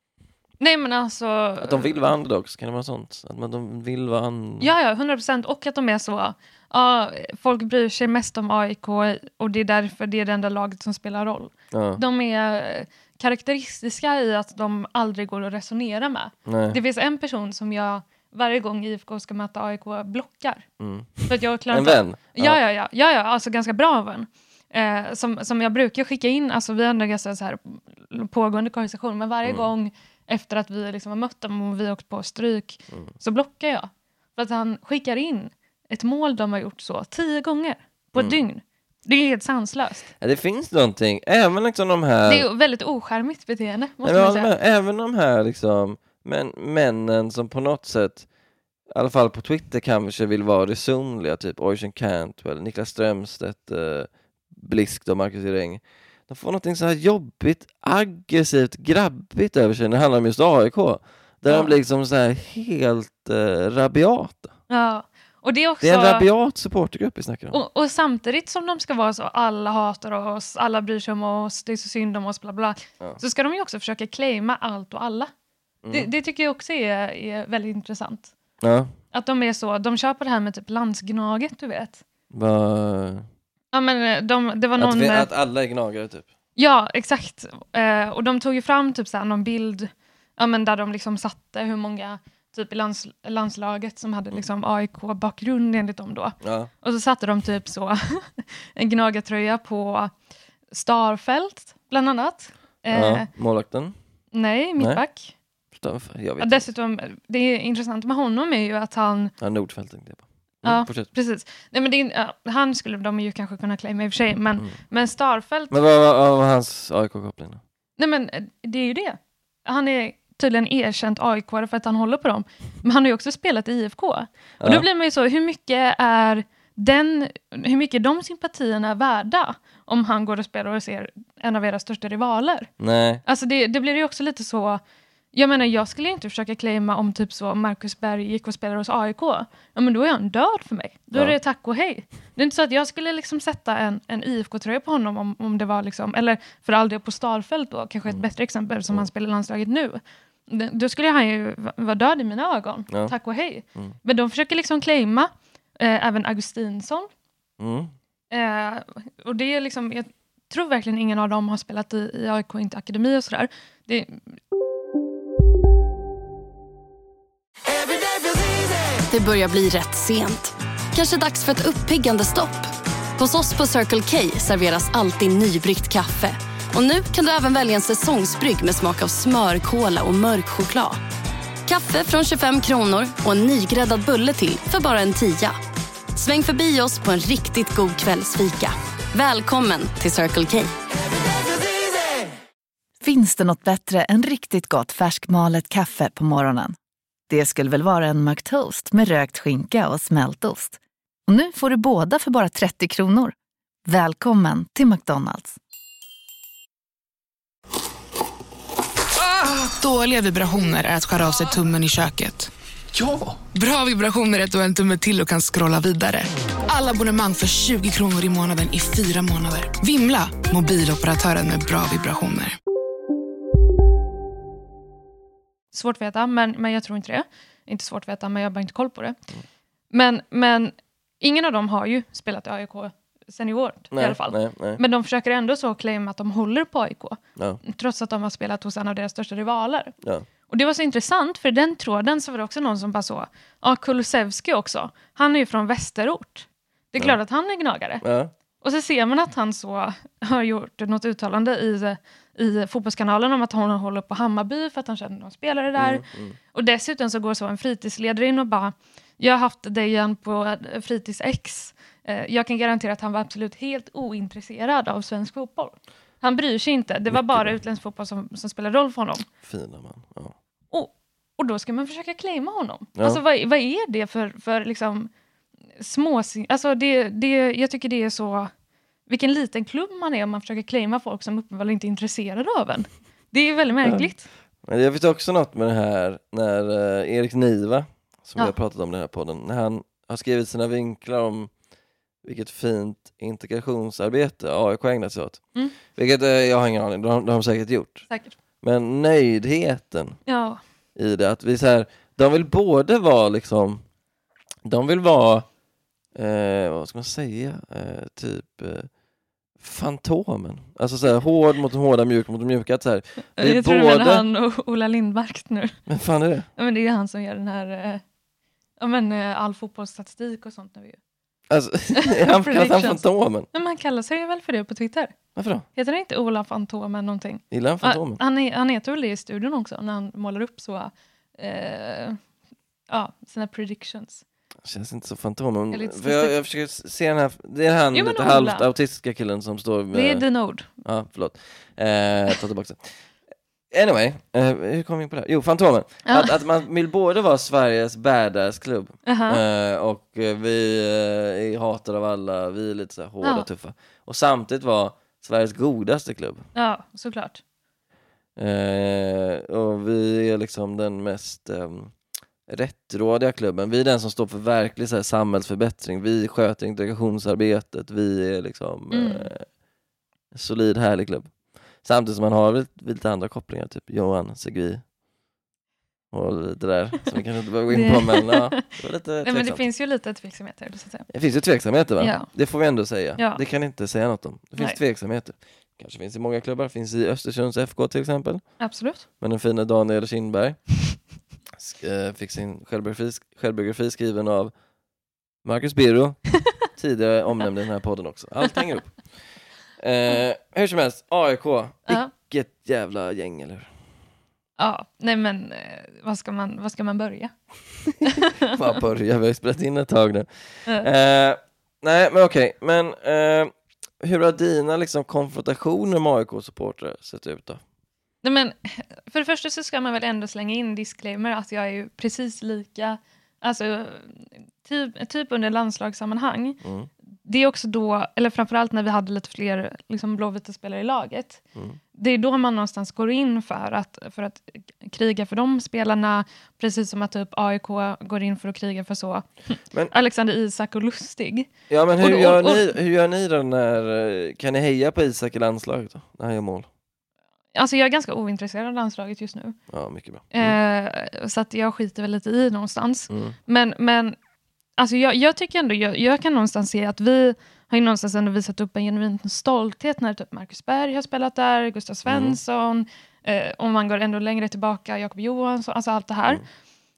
Nej, men alltså... Att de vill vara underdogs, kan det vara sånt? Att man, de vill vara... Un... Ja, ja, hundra procent. Och att de är så... Ja, folk bryr sig mest om A I K och det är därför det är det enda laget som spelar roll. Ja. De är karaktäristiska i att de aldrig går att resonera med. Nej. Det finns en person som jag varje gång I F K ska möta A I K blockar. Mm. För att jag klarar en vän? Ja, ja, ja, ja, ja, alltså ganska bra vän. Eh, som, som jag brukar skicka in, alltså vi har en ganska så här pågående konversation, men varje mm. gång efter att vi liksom har mött dem och vi har åkt på stryk mm. så blockar jag. För att han skickar in ett mål de har gjort så tio gånger på ett mm. dygn. Det är helt sanslöst. Ja, det finns någonting, även liksom de här... Det är väldigt oskärmigt beteende, måste Nej, man säga. Med, även de här liksom, men, männen som på något sätt, i alla fall på Twitter kanske vill vara resonliga, typ Ocean Cantwell, Niklas Strömstedt, eh, Blisk och Marcus Ireng. De får någonting så här jobbigt, aggressivt, grabbigt över sig när det handlar om just A I K. Där ja. de blir liksom så här helt eh, rabiata. Ja. Och det, är också... det är en rabiat supportergrupp vi snackar om. Och, och samtidigt som de ska vara så, alla hatar oss, alla bryr sig om oss, det är så synd om oss, bla bla, ja. så ska de ju också försöka claima allt och alla. Mm. Det, det tycker jag också är, är väldigt intressant. Ja. Att de är så, de kör på det här med typ landsgnaget, du vet. Va... Ja, men de, det var någon... Att, vi, att alla är gnagare typ. Ja, exakt. Eh, och de tog ju fram typ så här någon bild, ja, men där de liksom satte hur många typ i lands, landslaget som hade liksom A I K-bakgrund enligt dem då. Ja. Och så satte de typ så en gnagartröja på Starfelt bland annat. Eh, ja, målvakten? Nej, mittback. Jag vet ja, dessutom, det är intressant med honom är ju att han... Ja, Nordfält tänkte jag på. Mm, ja, fortsätt. Precis. Nej, men det är, ja, han skulle de ju kanske kunna claima i och för sig, men, mm. men Starfelt... Men vad var, vad var hans A I K-koppling? Nej, men det är ju det. Han är tydligen erkänt A I K för att han håller på dem. Men han har ju också spelat i I F K. Och ja. Då blir man ju så, hur mycket är den, hur mycket är de sympatierna värda om han går och spelar och ser en av era största rivaler? Nej. Alltså det, det blir ju också lite så... Jag menar, jag skulle inte försöka claima om typ så Marcus Berg gick och spelade hos A I K. Ja, men då är han död för mig. Då är ja. det tack och hej. Det är inte så att jag skulle liksom sätta en, en I F K-tröja på honom om, om det var liksom, eller för all del på Starfelt då, kanske ett mm. bättre exempel som mm. han spelar i landslaget nu. Då skulle han ju vara död i mina ögon. Ja. Tack och hej. Mm. Men de försöker liksom claima eh, även Augustinsson. Mm. Eh, och det är liksom, jag tror verkligen ingen av dem har spelat i, i A I K, inte akademi och sådär. Det Det börjar bli rätt sent. Kanske dags för ett uppiggande stopp. Hos oss på Circle K serveras alltid nybryggt kaffe. Och nu kan du även välja en säsongsbrygg med smak av smör, kola och mörk choklad. Kaffe från tjugofem kronor och en nygräddad bulle till för bara en tia. Sväng förbi oss på en riktigt god kvällsfika. Välkommen till Circle K. Finns det något bättre än riktigt gott färskmalet kaffe på morgonen? Det skulle väl vara en McToast med rökt skinka och smältost. Och nu får du båda för bara trettio kronor. Välkommen till McDonald's. Ah, dåliga vibrationer är att skära av sig tummen i köket. Ja! Bra vibrationer är att du har en tumme till och kan scrolla vidare. Alla abonnemang för tjugo kronor i månaden i fyra månader. Vimla, mobiloperatören med bra vibrationer. Svårt att veta, men, men jag tror inte det. Inte svårt att veta, men jag har bara inte koll på det. Men, men ingen av dem har ju spelat i A I K seniort nej, i alla fall. Nej, nej. Men de försöker ändå så claima att de håller på A I K. Ja. Trots att de har spelat hos en av deras största rivaler. Ja. Och det var så intressant, för den tråden så var det också någon som bara så, ja, Kulusevski också. Han är ju från Västerort. Det är ja. klart att han är gnagare. Ja. Och så ser man att han så har gjort något uttalande i, i fotbollskanalen om att han håller på Hammarby för att han känner någon spelare där. Mm, mm. Och dessutom så går så en fritidsledare in och bara, jag har haft Dejan på fritids X. Jag kan garantera att han var absolut helt ointresserad av svensk fotboll. Han bryr sig inte. Det var bara utländsk fotboll som, som spelade roll för honom. Fina man. Ja. Och, och då ska man försöka claima honom. Ja. Alltså vad, vad är det för, för liksom små... Alltså det, det, jag tycker det är så... Vilken liten klubb man är om man försöker claima folk som uppenbarligen inte är intresserade av en. Det är väldigt märkligt. Ja. Men jag vet också något med det här när uh, Erik Niva, som ja. vi har pratat om i den här podden, när han har skrivit sina vinklar om vilket fint integrationsarbete A I K ägnat sig åt. Mm. Vilket eh, jag har ingen aning, det har, det har de säkert gjort. Säkert. Men nöjdheten ja. i det, att vi så här, de vill både vara liksom, de vill vara, eh, vad ska man säga, eh, typ eh, Fantomen. Alltså så här, hård mot de hårda, mjuk mot de mjuka. Så här. Jag tror både... du menar han och Ola Lindmark nu. Men fan är det? Ja, men det är han som gör den här, eh, ja men eh, all fotbollsstatistik och sånt. När vi Alltså, han kallar han Fantomen. Men man kallar sig väl för det på Twitter. Varför då? Heter det inte Ola Fantomen någonting? Gillar han Fantomen? Han, är, han heter väl det i studion också när han målar upp så eh, ja, sina predictions. Det känns inte så Fantomen. För jag, jag försöker se den här, det är han jo, lite halvt autistiska killen som står med... Det är Denode. Ja, förlåt. Eh, ta tillbaka det. Anyway, eh, hur kom vi in på det här? Jo, Fantomen. Ja. Att, att man vill både vara Sveriges badass-klubb uh-huh. eh, och eh, vi eh, är hatade av alla, vi är lite så här hårda och ja. tuffa. Och samtidigt vara Sveriges godaste klubb. Ja, såklart. Eh, och vi är liksom den mest eh, rättrådiga klubben. Vi är den som står för verklig så här, samhällsförbättring. Vi sköter integrationsarbetet. Vi är liksom mm. eh, en solid, härlig klubb. Samtidigt som man har lite, lite andra kopplingar, typ Johan Segui och lite där som vi kanske inte behöver gå in på, men ja, det var lite nej, men det finns ju lite tveksamheter. Så att säga. Det finns ju tveksamheter, va? Ja. Det får vi ändå säga. Ja. Det kan inte säga något om. Det finns nej. tveksamheter. Kanske finns i många klubbar. Finns i Östersunds F K till exempel. Absolut. Men den fina Daniel Kindberg fick sin självbiografi, självbiografi skriven av Marcus Birro. Tidigare omnämnd i den här podden också. Allt hänger upp. Eh, hur som helst, A I K, uh-huh. vilket jävla gäng, eller? Ja, nej men eh, vad, ska man, vad ska man börja? Vad börja? Vi har ju spelat in ett tag nu. Uh-huh. Eh, nej, men okej. Okay. Men eh, hur har dina liksom, konfrontationer med A I K-supportrar sett ut då? Nej, men för det första så ska man väl ändå slänga in disclaimer att jag är ju precis lika, alltså typ, typ under landslagssammanhang. Mm. Det är också då, eller framförallt när vi hade lite fler liksom, blåvita spelare i laget. Mm. Det är då man någonstans går in för att, för att kriga för de spelarna. Precis som att typ A I K går in för att kriga för så. Men, Alexander Isak och Lustig. Ja, men hur, och, gör, och, och, ni, hur gör ni då när, kan ni heja på Isak i landslaget då? När han gör mål? Alltså jag är ganska ointresserad av landslaget just nu. Ja, mycket bra. Mm. Eh, så att jag skiter väl lite i någonstans. Mm. Men, men alltså jag, jag tycker ändå, jag, jag kan någonstans se att vi har ju någonstans ändå visat upp en genuin stolthet när typ Marcus Berg har spelat där, Gustav Svensson, mm. eh, om man går ändå längre tillbaka, Jakob Johansson, alltså allt det här. Mm.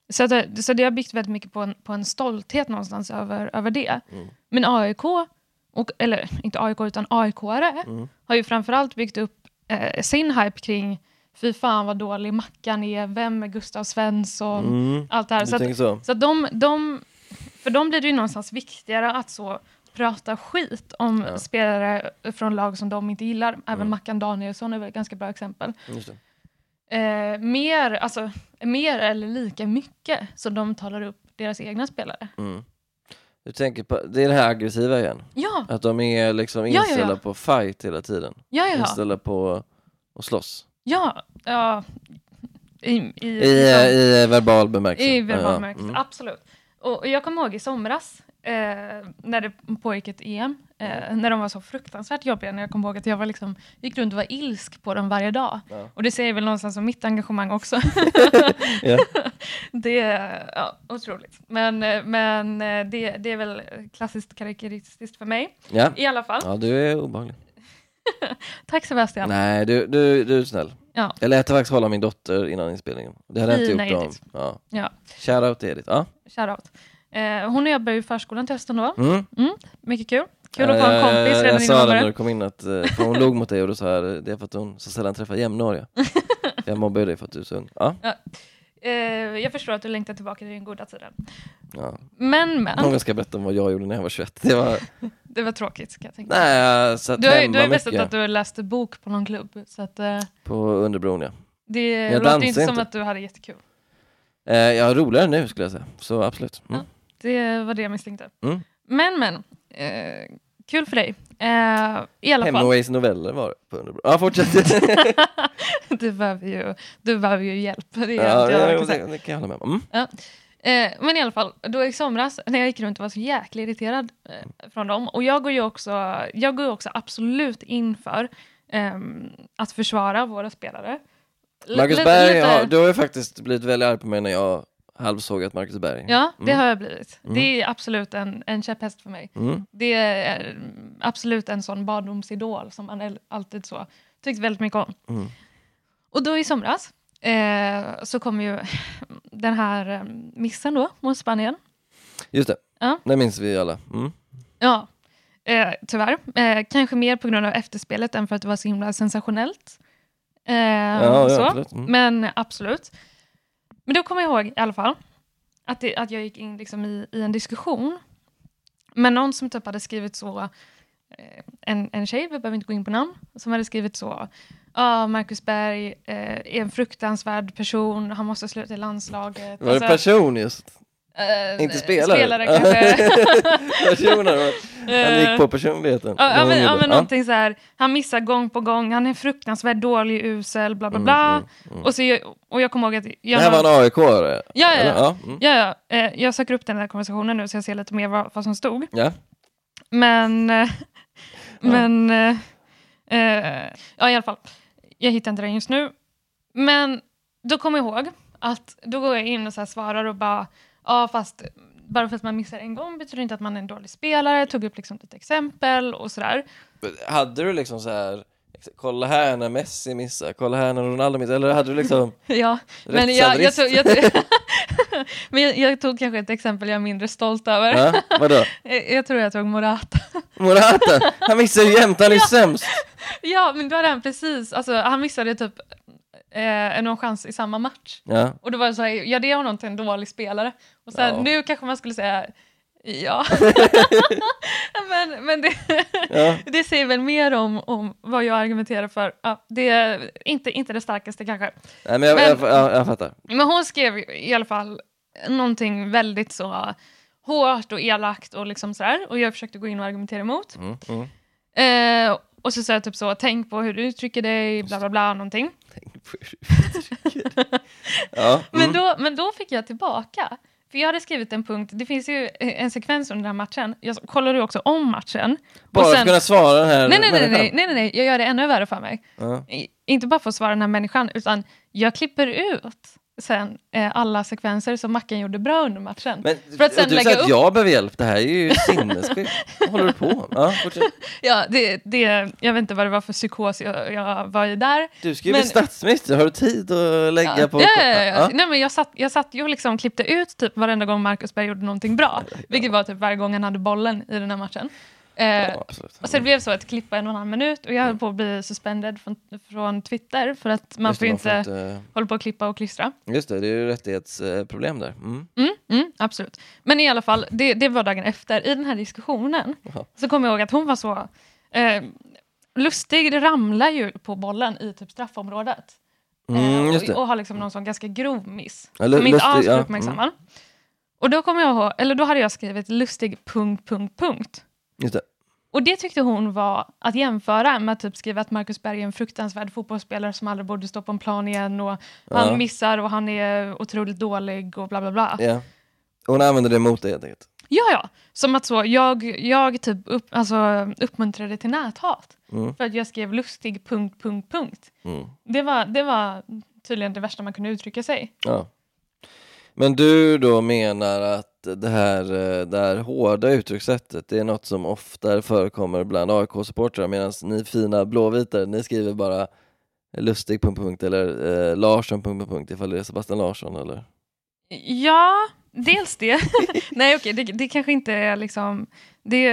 Så, att, så det har byggt väldigt mycket på en, på en stolthet någonstans över, över det. Mm. Men A I K, och, eller inte A I K utan A I K-are mm. har ju framförallt byggt upp eh, sin hype kring fy fan vad dålig Mackan är, vem är Gustav Svensson, mm. allt det här. Så, att, så. så att de, de, för dem blir det ju någonstans viktigare att så prata skit om ja. spelare från lag som de inte gillar. Även mm. Mackan Danielsson är väl ett ganska bra exempel. Just det. Eh, mer, alltså, mer eller lika mycket så de talar upp deras egna spelare. Mm. Du tänker på, det är det här aggressiva igen. Ja. Att de är liksom inställda ja, ja, ja. på fight hela tiden. Ja, ja. Inställda på att slåss. Ja, ja. I, i, I, i, i verbal bemärkelse. I verbal ja, bemärkelse, mm. absolut. Och jag kommer ihåg i somras eh, när det pågick ett E M eh, när de var så fruktansvärt jobbiga, när jag kom ihåg att jag var liksom, gick runt och var ilsk på dem varje dag. Ja. Och det säger väl någonstans om mitt engagemang också. Det är ja, otroligt. Men, men det, det är väl klassiskt karaktäristiskt för mig. Ja. I alla fall. Ja, du är obehaglig. Tack Sebastian. Nej, du, du, du är snäll. Ja. Jag lät faktiskt hålla min dotter innan inspelningen. Det hade jag inte gjort dem. Ja. Ja. Shoutout till Edith. Ja. Shoutout. Eh, hon jobbar ju i förskolan till hösten då. Mm. Mm, mycket kul. Kul att få en kompis redan innan. Jag sa det när det du kom in att för hon låg mot dig och då sa jag det är för att hon så sällan träffar jämnåriga. Jag mobbar ju dig för att du är så ung. Ja. Ja. Eh, jag förstår att du längtar tillbaka till den goda tiden. Ja. Men, men. Många ska berätta om vad jag gjorde när jag var tjugoett. Det var, det var tråkigt, ska jag tänka. Nej, jag satt du har, hemma du har berättat mycket. att du läste bok på någon klubb. Så att, eh, på Underbron, ja. Det jag låter inte som inte. Att du hade jättekul. Eh, jag har roligare nu, skulle jag säga. Så absolut. Mm. Ja, det var det jag misstänkte. Mm. Men, men. Eh, kul för dig. Eh, I alla fall. Hemingways noveller var det på Underbron. Ja, fortsätt. du, behöver ju, du behöver ju hjälp. Det, är ja, jag jag, det, det kan jag hålla med om. Mm. Ja. Eh, men i alla fall, då i somras när jag gick runt och var så jäkla irriterad eh, från dem. Och jag går ju också, jag går ju också absolut inför eh, att försvara våra spelare. L- Marcus l- Berg, lite... ja, du har ju faktiskt blivit väldigt arg på mig när jag halvsågat Marcus Berg. Ja, det mm. har jag blivit. Mm. Det är absolut en, en käpphäst för mig. Mm. Det är absolut en sån barndomsidol som man alltid så tyckt väldigt mycket om. Mm. Och då i somras eh, så kom ju den här eh, missen då mot Spanien. Just det, ja. Det minns vi alla. Mm. Ja, eh, tyvärr. Eh, kanske mer på grund av efterspelet än för att det var så himla sensationellt. Eh, ja, så. Ja, absolut. Mm. Men absolut. Men då kommer jag ihåg i alla fall att, det, att jag gick in liksom i, i en diskussion med någon som typ hade skrivit så, eh, en, en tjej, vi behöver inte gå in på namn, som hade skrivit så, ah, Marcus Berg eh, är en fruktansvärd person, han måste sluta i landslaget. Var det alltså, person just? Uh, inte spelare. Spelare kanske. Personer. Han gick på personligheten. Ja, ja, men, ja, men någonting så här. Han missar gång på gång. Han är fruktansvärt dålig, usel, bla bla bla. Mm, mm, mm. Och, så, och jag kommer ihåg att... Jag det här var en A I K-are? Ja, ja. ja. Mm. ja, ja. Eh, jag söker upp den här konversationen nu så jag ser lite mer vad, vad som stod. Ja. Men... Eh, men... Eh, eh, ja, i alla fall. Jag hittar inte den just nu. Men då kommer jag ihåg att då går jag in och så här svarar och bara... Ja, fast bara för att man missar en gång betyder inte att man är en dålig spelare. Tog upp liksom ett exempel och sådär. Hade du liksom så här, kolla här när Messi missar, kolla här när Ronaldo missar, eller hade du liksom... ja, men jag, jag, tog, jag, tog, men jag, jag tog kanske ett exempel jag är mindre stolt över. Ja, vadå? jag, jag tror jag tog Morata. Morata? Han missar ju jämt, han är ja. sämst. Ja, men då hade han precis, alltså han missade typ Eh, någon chans i samma match. Ja. Och då var det så här, ja det är honom till en dålig spelare. Och så här, ja. Nu kanske man skulle säga ja. men men det, ja. det säger väl mer om, om vad jag argumenterar för. Ja, det är inte, inte det starkaste kanske. Nej, men jag, men, jag, jag, jag fattar. Men hon skrev i alla fall någonting väldigt så hårt och elakt och liksom så här. Och jag försökte gå in och argumentera emot. Mm, mm. Eh, och så sa jag typ så, tänk på hur du uttrycker dig, bla bla bla, någonting. ja, mm. men, då, men då fick jag tillbaka. För jag hade skrivit en punkt, det finns ju en sekvens under den här matchen. Jag kollade ju också om matchen. Bara och sen, för att kunna svara den här nej nej nej, nej, nej, nej, nej, jag gör det ännu värre för mig. Ja. Inte bara för att svara den här människan, utan jag klipper ut sen eh, alla sekvenser som Mackan gjorde bra under matchen. Men för att sen du lägga säger att upp... jag behöver hjälp, det här är ju sinnessjukt. Vad håller du på? Ja, fortsätt. Ja, det, det, jag vet inte vad det var för psykos jag, jag var i där. Du ska ju men... bli statsminister, har du tid att lägga ja, på... Ja, ja, ja. ja. Nej, men jag satt, jag satt ju och liksom klippte ut typ varenda gång Marcus Berg gjorde någonting bra. Ja. Vilket var typ varje gång han hade bollen i den här matchen. Eh, ja, och så det blev så att klippa en och en halv minut och jag höll på att bli suspended från, från Twitter för att man får ju inte, inte hålla på att klippa och klistra. Just det, det är ju rättighetsproblem där. Mm. Mm, mm, absolut. Men i alla fall, det, det var dagen efter. I den här diskussionen Aha. så kom jag ihåg att hon var så eh, lustig, det ramlar ju på bollen i typ straffområdet. Mm, eh, och, och har liksom någon sån ganska grov miss ja, som inte alls ja. uppmärksammad. Mm. Och då kommer jag ihåg, eller då hade jag skrivit lustig punkt, punkt, punkt. Just det. Och det tyckte hon var att jämföra med att typ skriva att Marcus Berg är en fruktansvärd fotbollsspelare som aldrig borde stå på en plan igen och ja. han missar och han är otroligt dålig och bla bla bla. Ja. Hon använder det mot dig helt enkelt. Ja, ja. Som att så, jag, jag typ upp, alltså, uppmuntrade till näthat. Mm. För att jag skrev lustig punkt, punkt, punkt. Mm. Det, var, det var tydligen det värsta man kunde uttrycka sig. Ja. Men du då menar att det här, det här hårda uttryckssättet det är något som ofta förekommer bland A I K-supportrar medan ni fina blåvita, ni skriver bara lustig punkt, punkt eller eh, Larsson punkt, punkt, punkt ifall det är Sebastian Larsson eller? Ja, dels det. Nej okej, det, det kanske inte är liksom det,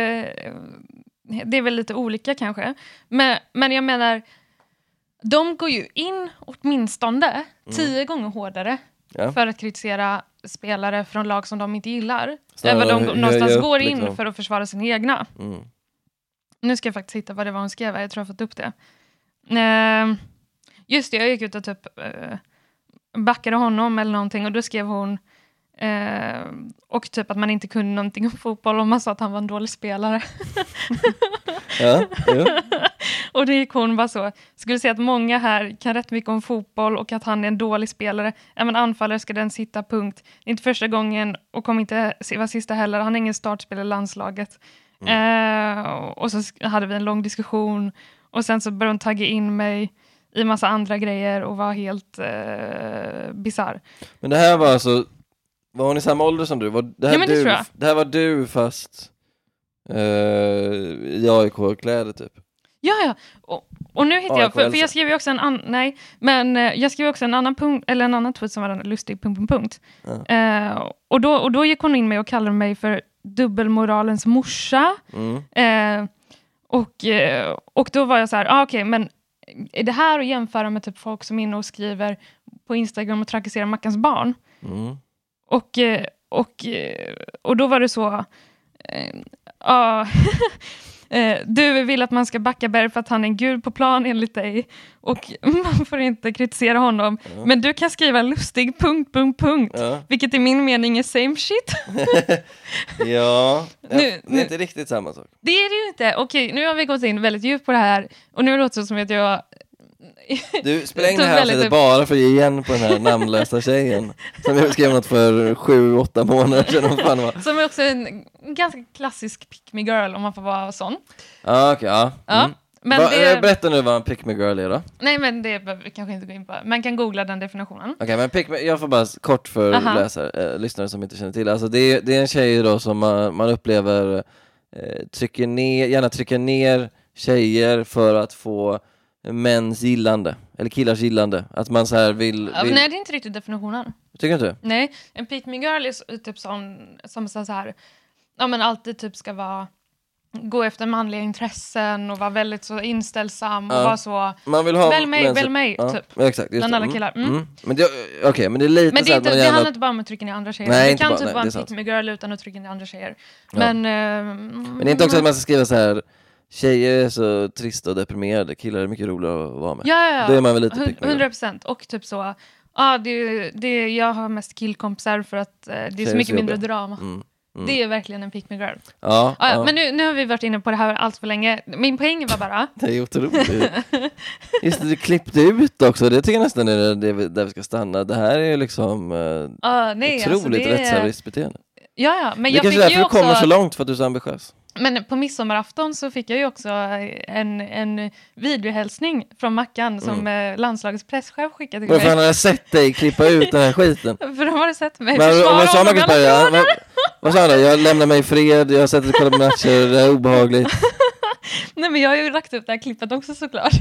det är väl lite olika kanske. Men, men jag menar de går ju in åtminstone mm. tio gånger hårdare ja. för att kritisera spelare från lag som de inte gillar. Än vad de någonstans upp, går in liksom. för att försvara sin egna. Mm. Nu ska jag faktiskt hitta vad det var hon skrev. Jag tror jag har fått upp det. Uh, just det, jag gick ut och typ uh, backade honom eller någonting. Och då skrev hon uh, och typ att man inte kunde någonting om fotboll. Och man sa att han var en dålig spelare. ja, ja. Och det gick hon bara så. Skulle säga att många här kan rätt mycket om fotboll och att han är en dålig spelare. Även anfallare ska den sitta, punkt. Det är inte första gången och kommer inte vara sista heller. Han är ingen startspelare i landslaget. Mm. Eh, och så hade vi en lång diskussion. Och sen så började hon tagga in mig i massa andra grejer och var helt eh, bizarr. Men det här var alltså, var hon i samma ålder som du? Var det, här ja, men det du, tror jag. Det här var du fast eh, i A I K-kläder typ? Ja, ja. Och, och nu hittar jag, för, för jag skrev ju också en annan, nej, men eh, jag skrev också en annan punkt, eller en annan tweet som var en lustig punkt, punkt, punkt. Ja. Eh, och, då, och då gick hon in mig och kallade mig för dubbelmoralens morsa. Mm. Eh, och, eh, och då var jag så här, ah, okej, okay, men är det här att jämföra med typ folk som är inne och skriver på Instagram och trakasserar Mackans barn? Mm. Och, eh, och, eh, och då var det så, ja, eh, Eh, du vill att man ska backa Berg för att han är en gud på plan enligt dig. Och man får inte kritisera honom. Ja. Men du kan skriva lustig punkt, punkt, punkt. Ja. Vilket i min mening är same shit. ja, nu, det är nu, inte riktigt samma sak. Det är det ju inte. Okej, nu har vi gått in väldigt djupt på det här. Och nu låter det som att jag... Du spelar in det här väldigt... bara för att ge igen på den här namnlösa tjejen som jag skrev något för sju, åtta månader sedan. Fan var. Som är också en ganska klassisk pick me girl om man får vara sån. Ah, okay, ja, okej. Mm. Men Va, det... Berätta nu vad en pick me girl är då. Nej, men det behöver vi kanske inte gå in på. Man kan googla den definitionen. Okej, okay, men pick me... jag får bara kort för Aha. läsare, äh, lyssnare som inte känner till. Alltså det är, det är en tjej då som man, man upplever äh, trycker ner, gärna trycker ner tjejer för att få mäns gillande, eller killars gillande. Att man så här vill, vill... Ja, nej, det är inte riktigt definitionen. Tycker du inte? Nej, en pick me girl är typ sån, som så här, ja men alltid typ ska vara, gå efter manliga intressen och vara väldigt så inställsam och ja. vara så, man vill ha väl mig, väl mig, ja. typ. Ja, exakt, bland alla killar. Mm. Mm. Men det, okej, okay, men det är lite men det, är inte, så det gärna... handlar inte bara om att trycka ner andra tjejer. Nej, det kan bara, typ nej, vara en pick me girl utan att trycka ner andra tjejer. Ja. Men, uh, men det är inte också att man ska skriva så här, tjejer är så trista och deprimerade, killar är mycket roligare att vara med. Ja, ja, ja. Då är man väl lite pick me girl. hundra procent. Och typ så, ja, ah, det, det, jag har mest killkompisar för att uh, det är tjejer så mycket mindre drama. Mm. Mm. Det är verkligen en pick me girl. Ja, ah, ja, ja. Men nu, nu har vi varit inne på det här allt för länge. Min poäng var bara... det är otroligt. Just det, du klippte ut också. Det tycker jag nästan är det, det där vi ska stanna. Det här är liksom uh, ah, nej, otroligt alltså det... rättshaverisk beteende. Ja, ja. Men det jag kanske fick därför ju också... du kommer så långt för att du är så ambitiös. Men på midsommarafton så fick jag ju också en, en videohälsning från Mackan som mm. landslagets presschef skickade till mig. Varför har jag sett dig klippa ut den här skiten? För de har du sett mig men, försvara vad sa honom Marcus Berg? Vad, vad sa han då? Jag lämnar mig i fred, jag har sett dig kolla på matcher, det är obehagligt. Nej, men jag har ju lagt upp det här klippet också såklart.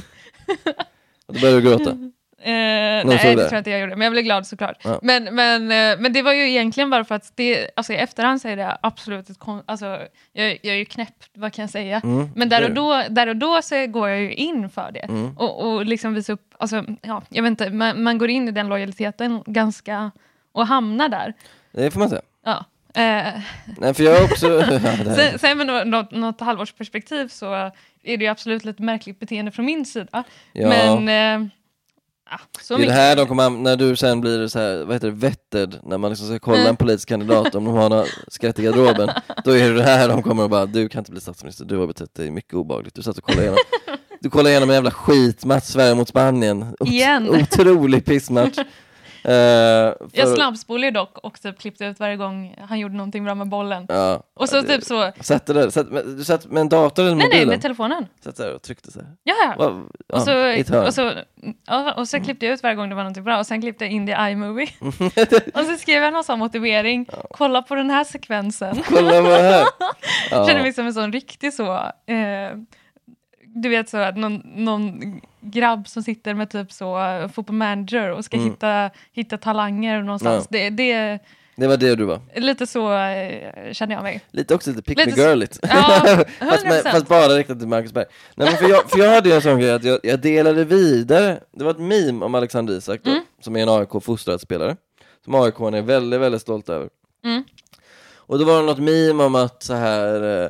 Då började du gråta. Uh, nej, det tror jag inte jag gjorde, men jag blev glad såklart. Ja. Men, men, uh, men det var ju egentligen bara för att det, alltså i efterhand säger det absolut ett kon- alltså, jag, jag är ju knäpp, vad kan jag säga? Mm, men där och, då, där och då så går jag ju in för det. Mm. Och, och liksom visar upp, alltså, ja, jag vet inte, man, man går in i den lojaliteten ganska och hamnar där. Det får man säga. Ja. Uh, nej, för jag också... sen, sen med något, något halvårsperspektiv så är det ju absolut lite märkligt beteende från min sida. Ja. Men... Uh, Ah, så det är det här de kommer, när du sen blir så här, vad heter det, vetted, när man liksom ska kolla mm. en politisk kandidat om de har några skratt i garderoben, då är det här de kommer och bara, du kan inte bli statsminister, du har betett dig mycket obehagligt, du satt och kollade igenom du kollade igenom en jävla skitmatch Sverige mot Spanien. Ot- Igen. Otrolig pissmatch. Uh, för... Jag snabbspolade dock och typ klippte ut varje gång han gjorde någonting bra med bollen. Ja, och så det, typ så... Satt det där, satt, du satt med en dator eller nej, mobilen? Nej, med telefonen. Satt där och tryckte så här. Ja, ja. Och, så, och, så, ja, och så klippte jag ut varje gång det var någonting bra. Och sen klippte jag in det i iMovie. Och så skrev jag någon sån motivering. Ja. Kolla på den här sekvensen. Kolla på det här. Ja. Känner mig som en sån riktig så... Eh, du vet så att någon, någon grabb som sitter med typ så uh, fotboll manager och ska mm. hitta, hitta talanger någonstans. Ja. Det, det, det var det du var. Lite så uh, känner jag mig. Lite också lite pick me lite girligt. Ja, fast, med, fast bara riktat till Marcus Berg. Nej, men för, jag, för jag hade ju en sån grej att jag, jag delade vidare. Det var ett meme om Alexander Isak då, mm. som är en A I K-fostrad spelare. Som A I K är väldigt, väldigt stolt över. Mm. Och då var det något meme om att så här... Uh,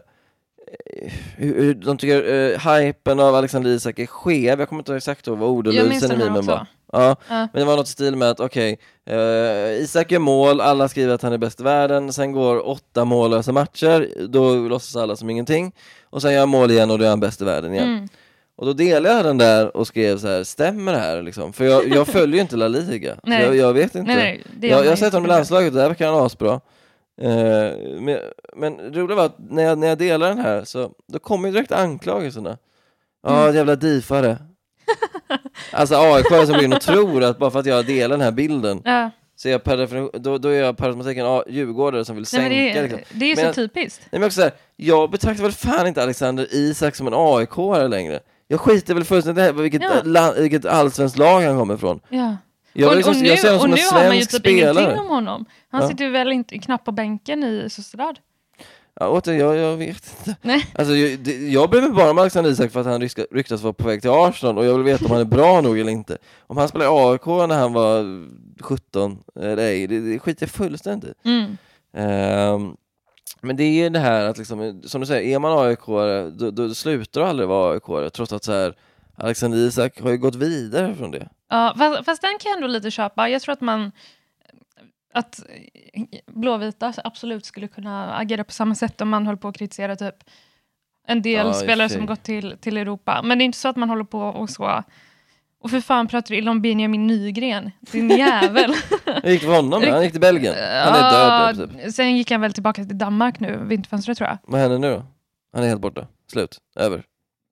hur de tycker uh, hypen av Alexander Isak är skev. Jag kommer inte ihåg exakt vad ordalydelsen i memen var. Ja, uh. men det var något stil med att okej, okay, uh, Isak gör mål, alla skriver att han är bäst i världen, sen går åtta mållösa matcher, då låtsas alla som ingenting, och sen gör han mål igen och då är han bäst i världen igen. Mm. Och då delade jag den där och skrev så här, stämmer det här liksom? För jag, jag följer ju inte La Liga. jag, jag vet inte. Nej, nej, jag, jag har sett honom i landslaget, där verkar han asbra. Uh, men, men det roliga var att när jag, när jag delar den här så då kommer ju direkt anklagelserna. Ja, mm. jävla difare. Alltså A I K som går in och tror att bara för att jag delar den här bilden ja. så är jag per definition, då, då är jag per automatiken ah, djurgårdare som vill sänka. Nej, det, är, liksom. det är ju men, så typiskt. Nej, men också så här, jag betraktar väl fan inte Alexander Isak som en A I K-are längre. Jag skiter väl fullständigt i vilket, ja. la, vilket allsvensk lag han kommer ifrån. Ja. Jag, och, liksom, och nu, jag ser honom och som nu en har man ju typ spelare. ingenting om honom. Han ja. sitter ju väl inte knappt på bänken i Sociedad. Ja, åter, jag, jag vet inte. Nej. Alltså, jag, det, jag bryr mig bara om Alexander Isak för att han ryska, ryktas vara på väg till Arsenal och jag vill veta om han är bra nog eller inte. Om han spelade A I K när han var sjutton eller ej, det, det skiter jag fullständigt. Mm. Um, men det är ju det här att liksom, som du säger, är man A I K-are då, då slutar du aldrig vara A I K-are, trots att så här, Alexander Isak har ju gått vidare från det. Ja, fast, fast den kan jag ändå lite köpa. Jag tror att man att blåvita absolut skulle kunna agera på samma sätt om man håller på att kritisera typ en del ja, spelare som gått till, till Europa. Men det är inte så att man håller på och så. Och för fan pratar du illa om Benjamin Nygren. Din jävel. Hur gick det för honom? Han gick till Belgien. Han är död. Ja, typ. Sen gick han väl tillbaka till Danmark nu. Vinterfönstret tror jag. Vad händer nu då? Han är helt borta. Slut. Över.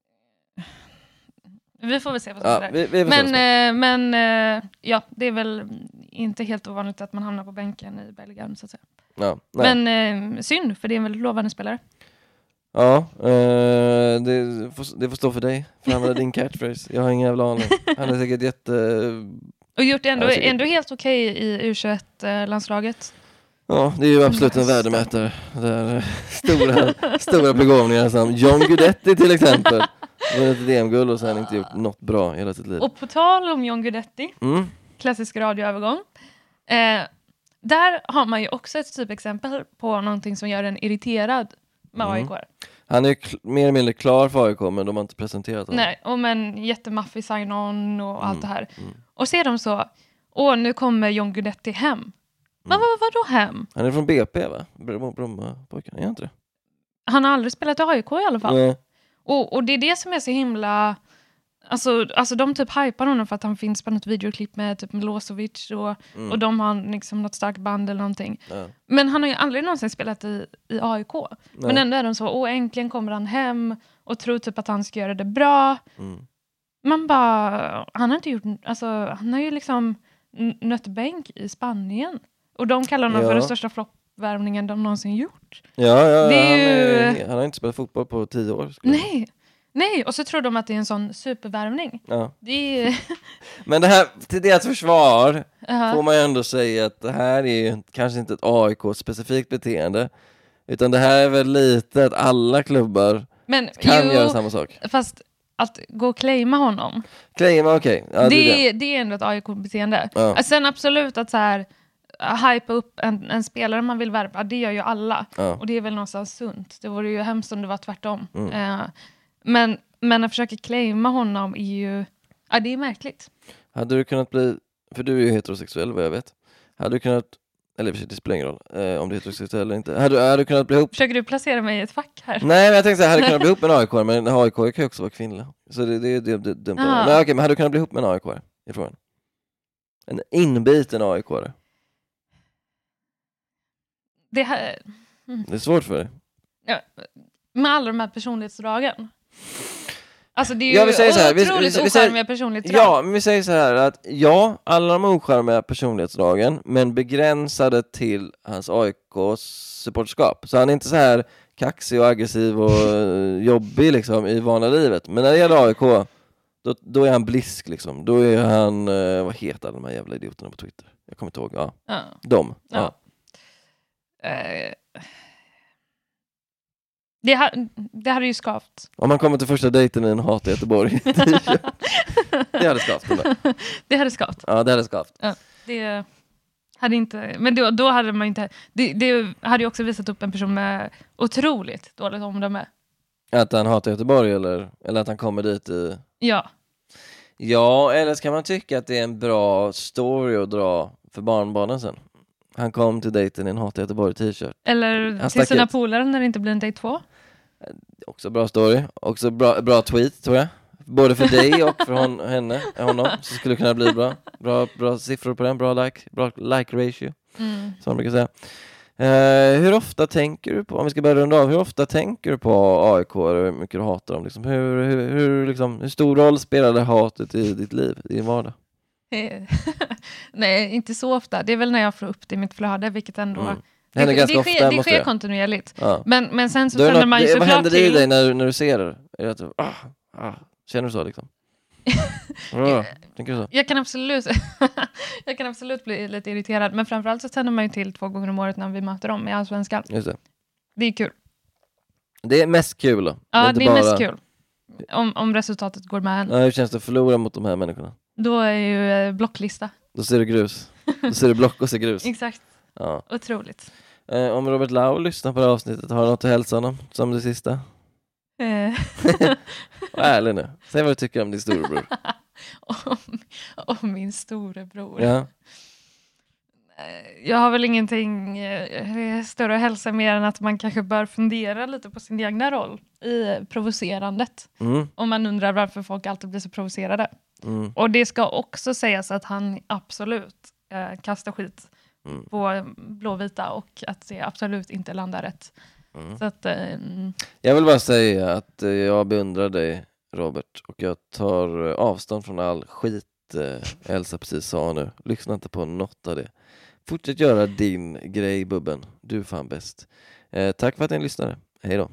Vi får väl se vad som händer. Ja, vi, vi men äh, men äh, ja, det är väl inte helt ovanligt att man hamnar på bänken i Belgien så att säga. Ja, men äh, synd, för det är en väldigt lovande spelare. Ja, äh, det, får, det får stå för dig. För han var din catchphrase. Jag har ingen jävla aning. Han är säkert jätte... Och gjort ändå, säkert... ändå helt okej okay i U tjugoett-landslaget. Ja, det är ju absolut en värdemätare. Där stora, stora begåvningar som John Guidetti till exempel. Han har ett D M-guld och sen inte gjort något bra hela sitt liv. Och på tal om John Guidetti, mm. klassisk radioövergång. Eh, där har man ju också ett typexempel på någonting som gör en irriterad med mm. A I K. Han är kl- mer eller mindre klar för A I K, men de har inte presenterat honom. Nej, och men jättemaffig sign-on och mm. allt det här. Mm. Och ser de så, åh nu kommer John Guidetti hem. Mm. Men vad, vad då hem? Han är från B P va? Bromma-pojken, är han inte det? Han har aldrig spelat i A I K i alla fall. Nej. Och, och det är det som är så himla... Alltså, alltså de typ hypar honom för att han finns på något videoklipp med typ Milosevic och, mm. och de har liksom något starkt band eller någonting. Ja. Men han har ju aldrig någonsin spelat i, i A I K. Nej. Men ändå är de så, åh äntligen kommer han hem och tror typ att han ska göra det bra. Mm. Man bara, han har inte gjort, alltså han har ju liksom nött bänk i Spanien. Och de kallar honom ja. för den största floppvärvningen de någonsin gjort. Ja, ja, det är ju... han, är, han har inte spelat fotboll på tio år. Nej. Nej, och så tror de att det är en sån supervärvning. Ja. Det är... Men det här, till deras försvar uh-huh. får man ju ändå säga att det här är ju kanske inte ett A I K-specifikt beteende. Utan det här är väl lite att alla klubbar Men, kan jo, göra samma sak. Fast att gå och claima honom. Claima, okej. Okay. Ja, det, det. det är ändå ett A I K-beteende. Ja. Sen absolut att så här hypa upp en, en spelare man vill värva, det gör ju alla. Ja. Och det är väl någonstans sunt. Det vore ju hemskt om det var tvärtom. Mm. Uh, Men, men att försöka claima honom är ju... Ja, det är märkligt. Hade du kunnat bli... För du är ju heterosexuell, vad jag vet. Hade du kunnat... Eller det spelar ingen roll eh, om du är heterosexuell eller inte. Hade, hade du kunnat bli ihop... Försöker du placera mig i ett fack här? Nej, men jag tänkte säga, hade du kunnat bli ihop med en A I K, men en A I K kan ju också vara kvinnlig. Så det, det, det, det är dumt. Men okej, okay, men hade du kunnat bli ihop med en A I K? Jag tror en. En inbiten A I K. Det här... Mm. Det är svårt för dig. Ja, med alla de här personlighetsdragen. Alltså det är ju ja, vi säger så här, otroligt vi, vi, ocharmiga personlighetsdrag. Ja, men vi säger så här att ja, alla de ocharmiga personlighetsdragen, men begränsade till hans A I K-supportskap. Så han är inte så här kaxig och aggressiv och jobbig liksom i vanliga livet. Men när det gäller A I K, då, då är han blisk liksom. Då är han, eh, vad heter alla de här jävla idioterna på Twitter? Jag kommer inte ihåg, ja. ja. De, ja. ja. Uh... Det, ha, det hade ju skavt. Om man kommer till första dejten i en hat i Göteborg. Det hade skavt. Eller? Det hade skavt. Ja, det hade skavt. Ja, det hade inte... Men då, då hade man inte... Det, det hade ju också visat upp en person med otroligt dåligt omdöme. Att han hatar Göteborg eller, eller att han kommer dit i... Ja. Ja, eller så kan man tycka att det är en bra story att dra för barnbarnen sen. Han kom till dejten i en hat i Göteborg t-shirt. Eller till sina polare när det inte blir en dejt två. Också bra story. Också bra, bra tweet tror jag. Både för dig och för hon, henne, honom. Så skulle det kunna bli bra. Bra, bra siffror på den. Bra like, bra like ratio. Mm. Som man brukar säga. Uh, hur ofta tänker du på, om vi ska börja runda av, hur ofta tänker du på A I K och hur mycket du hatar dem? Liksom, hur, hur, hur, liksom, hur stor roll spelar det hatet i ditt liv, i din vardag? Nej, inte så ofta. Det är väl när jag får upp det i mitt flöde, vilket ändå... Mm. Det, det, det, det, ofta, sker, det sker kontinuerligt. Ja. Men, men sen så känner något, man ju såklart vad händer till... i dig när, när du ser det? Är det att du, ah, ah, känner du så liksom? oh, tänker du så? Jag kan absolut jag kan absolut bli lite irriterad, men framförallt så tänder man ju till två gånger om året när vi möter dem i Allsvenskan. Just det. Det är kul. Det är mest kul då? Ja, det är, det är bara... mest kul. Om, om resultatet går med en. Ja, hur känns det att förlora mot de här människorna? Då är ju eh, blocklista. Då ser du grus. Då ser du block och ser grus. Exakt. Ja. Otroligt. Eh, om Robert Lau lyssnar på det här avsnittet, har du något att hälsa honom som det sista? Eh. Var ärlig nu. Säg vad du tycker om din storebror. om, om min storebror. Ja. Jag har väl ingenting eh, större att hälsa mer än att man kanske bör fundera lite på sin egna roll i provocerandet. Mm. Om man undrar varför folk alltid blir så provocerade. Mm. Och det ska också sägas att han absolut eh, kastar skit mm. på blåvita och att det absolut inte landar rätt. Mm. Så att, eh, jag vill bara säga att eh, jag beundrar dig, Robert, och jag tar eh, avstånd från all skit eh, Elsa precis sa nu. Lyssna inte på något av det. Fortsätt göra din grej, Bubben. Du är fan bäst. Eh, tack för att ni lyssnade. Hej då.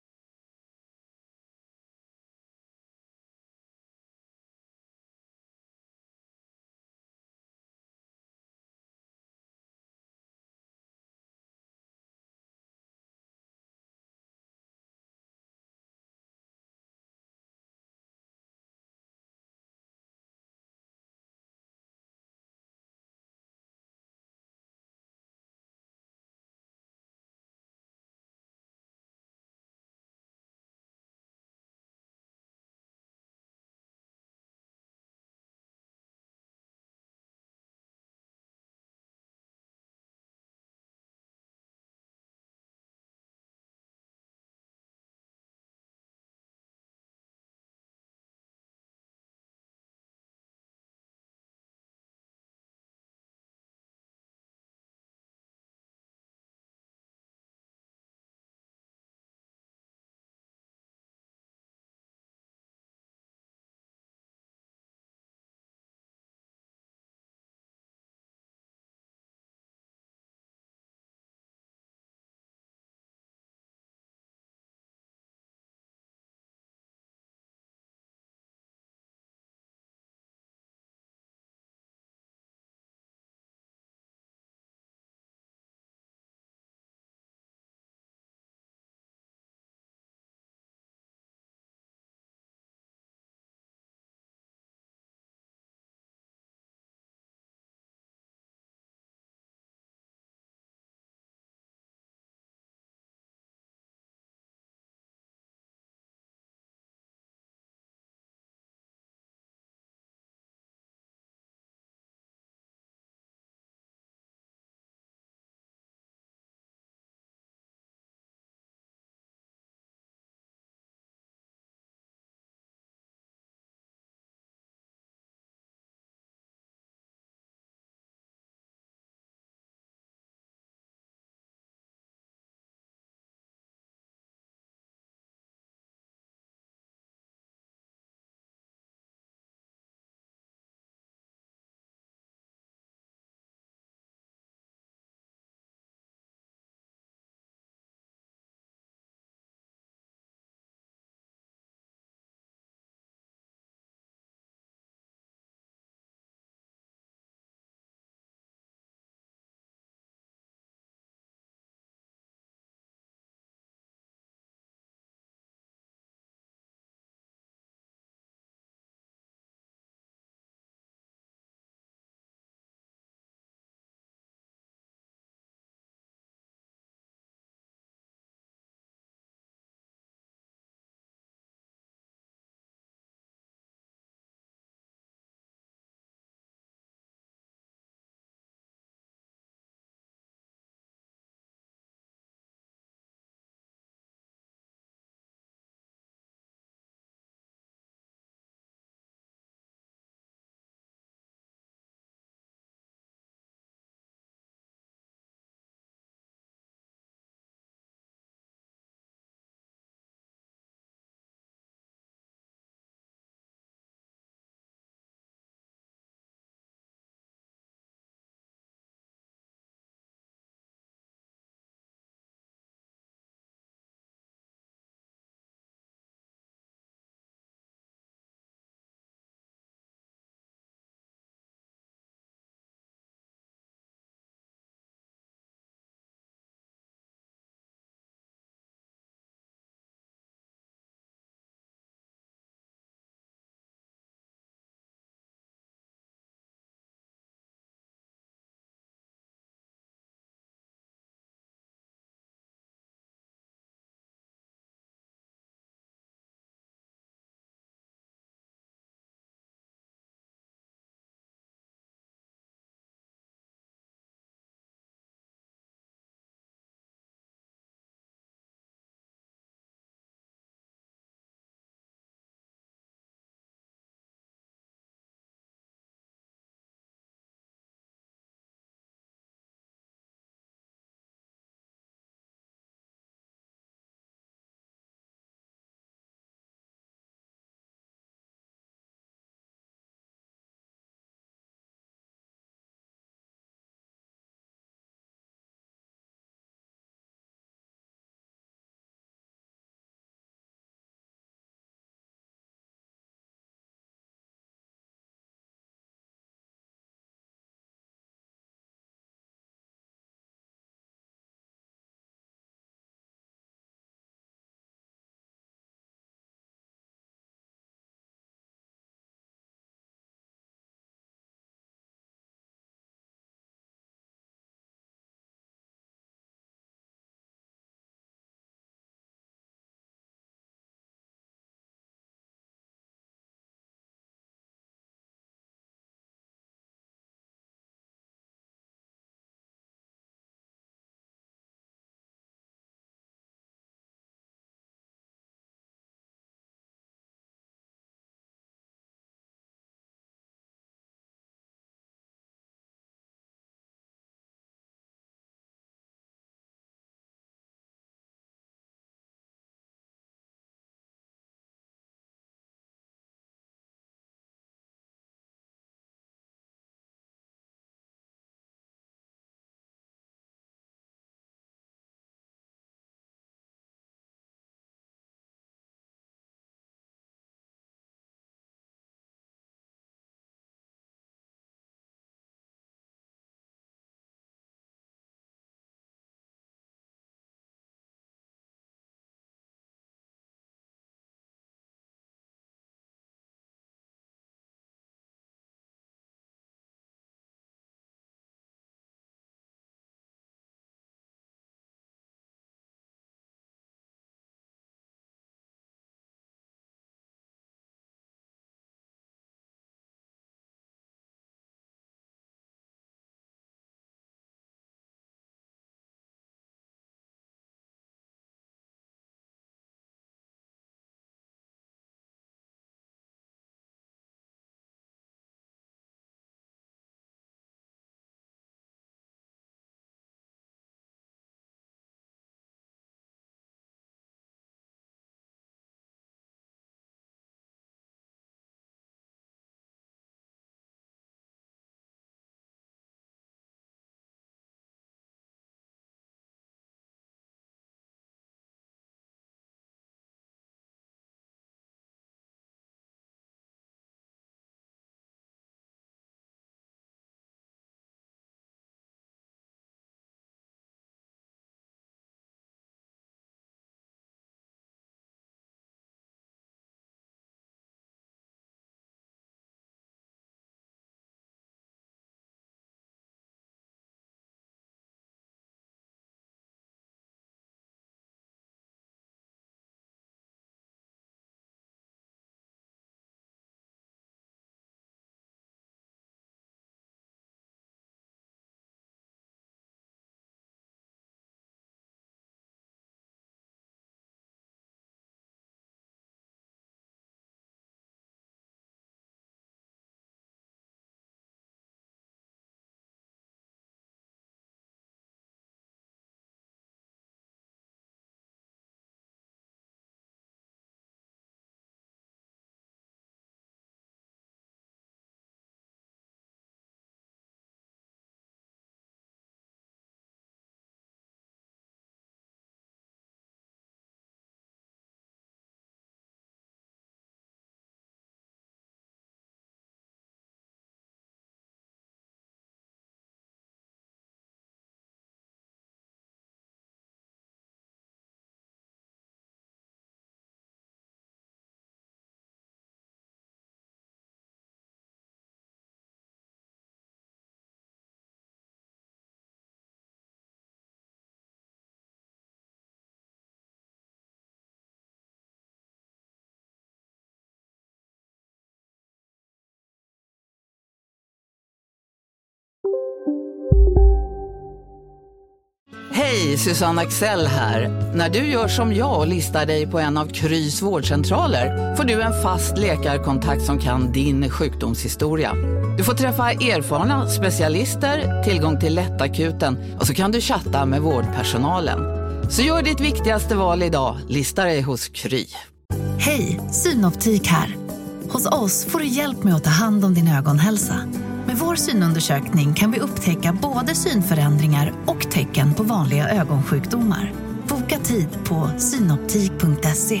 Hej, Susanne Axel här. När du gör som jag och listar dig på en av Krys vårdcentraler får du en fast läkarkontakt som kan din sjukdomshistoria. Du får träffa erfarna specialister, tillgång till lättakuten och så kan du chatta med vårdpersonalen. Så gör ditt viktigaste val idag, lista dig hos Kry. Hej, Synoptik här. Hos oss får du hjälp med att ta hand om din ögonhälsa. Med vår synundersökning kan vi upptäcka både synförändringar och tecken på vanliga ögonsjukdomar. Boka tid på synoptik punkt se.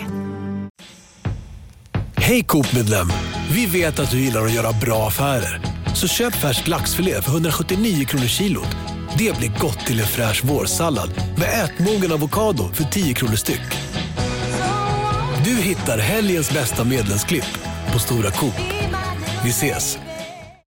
Hej Coop-medlem! Vi vet att du gillar att göra bra affärer. Så köp färsk laxfilé för hundrasjuttionio kronor kilot. Det blir gott till en fräsch vårsallad med ätmogen avokado för tio kronor styck. Du hittar helgens bästa medlemsklipp på Stora Coop. Vi ses!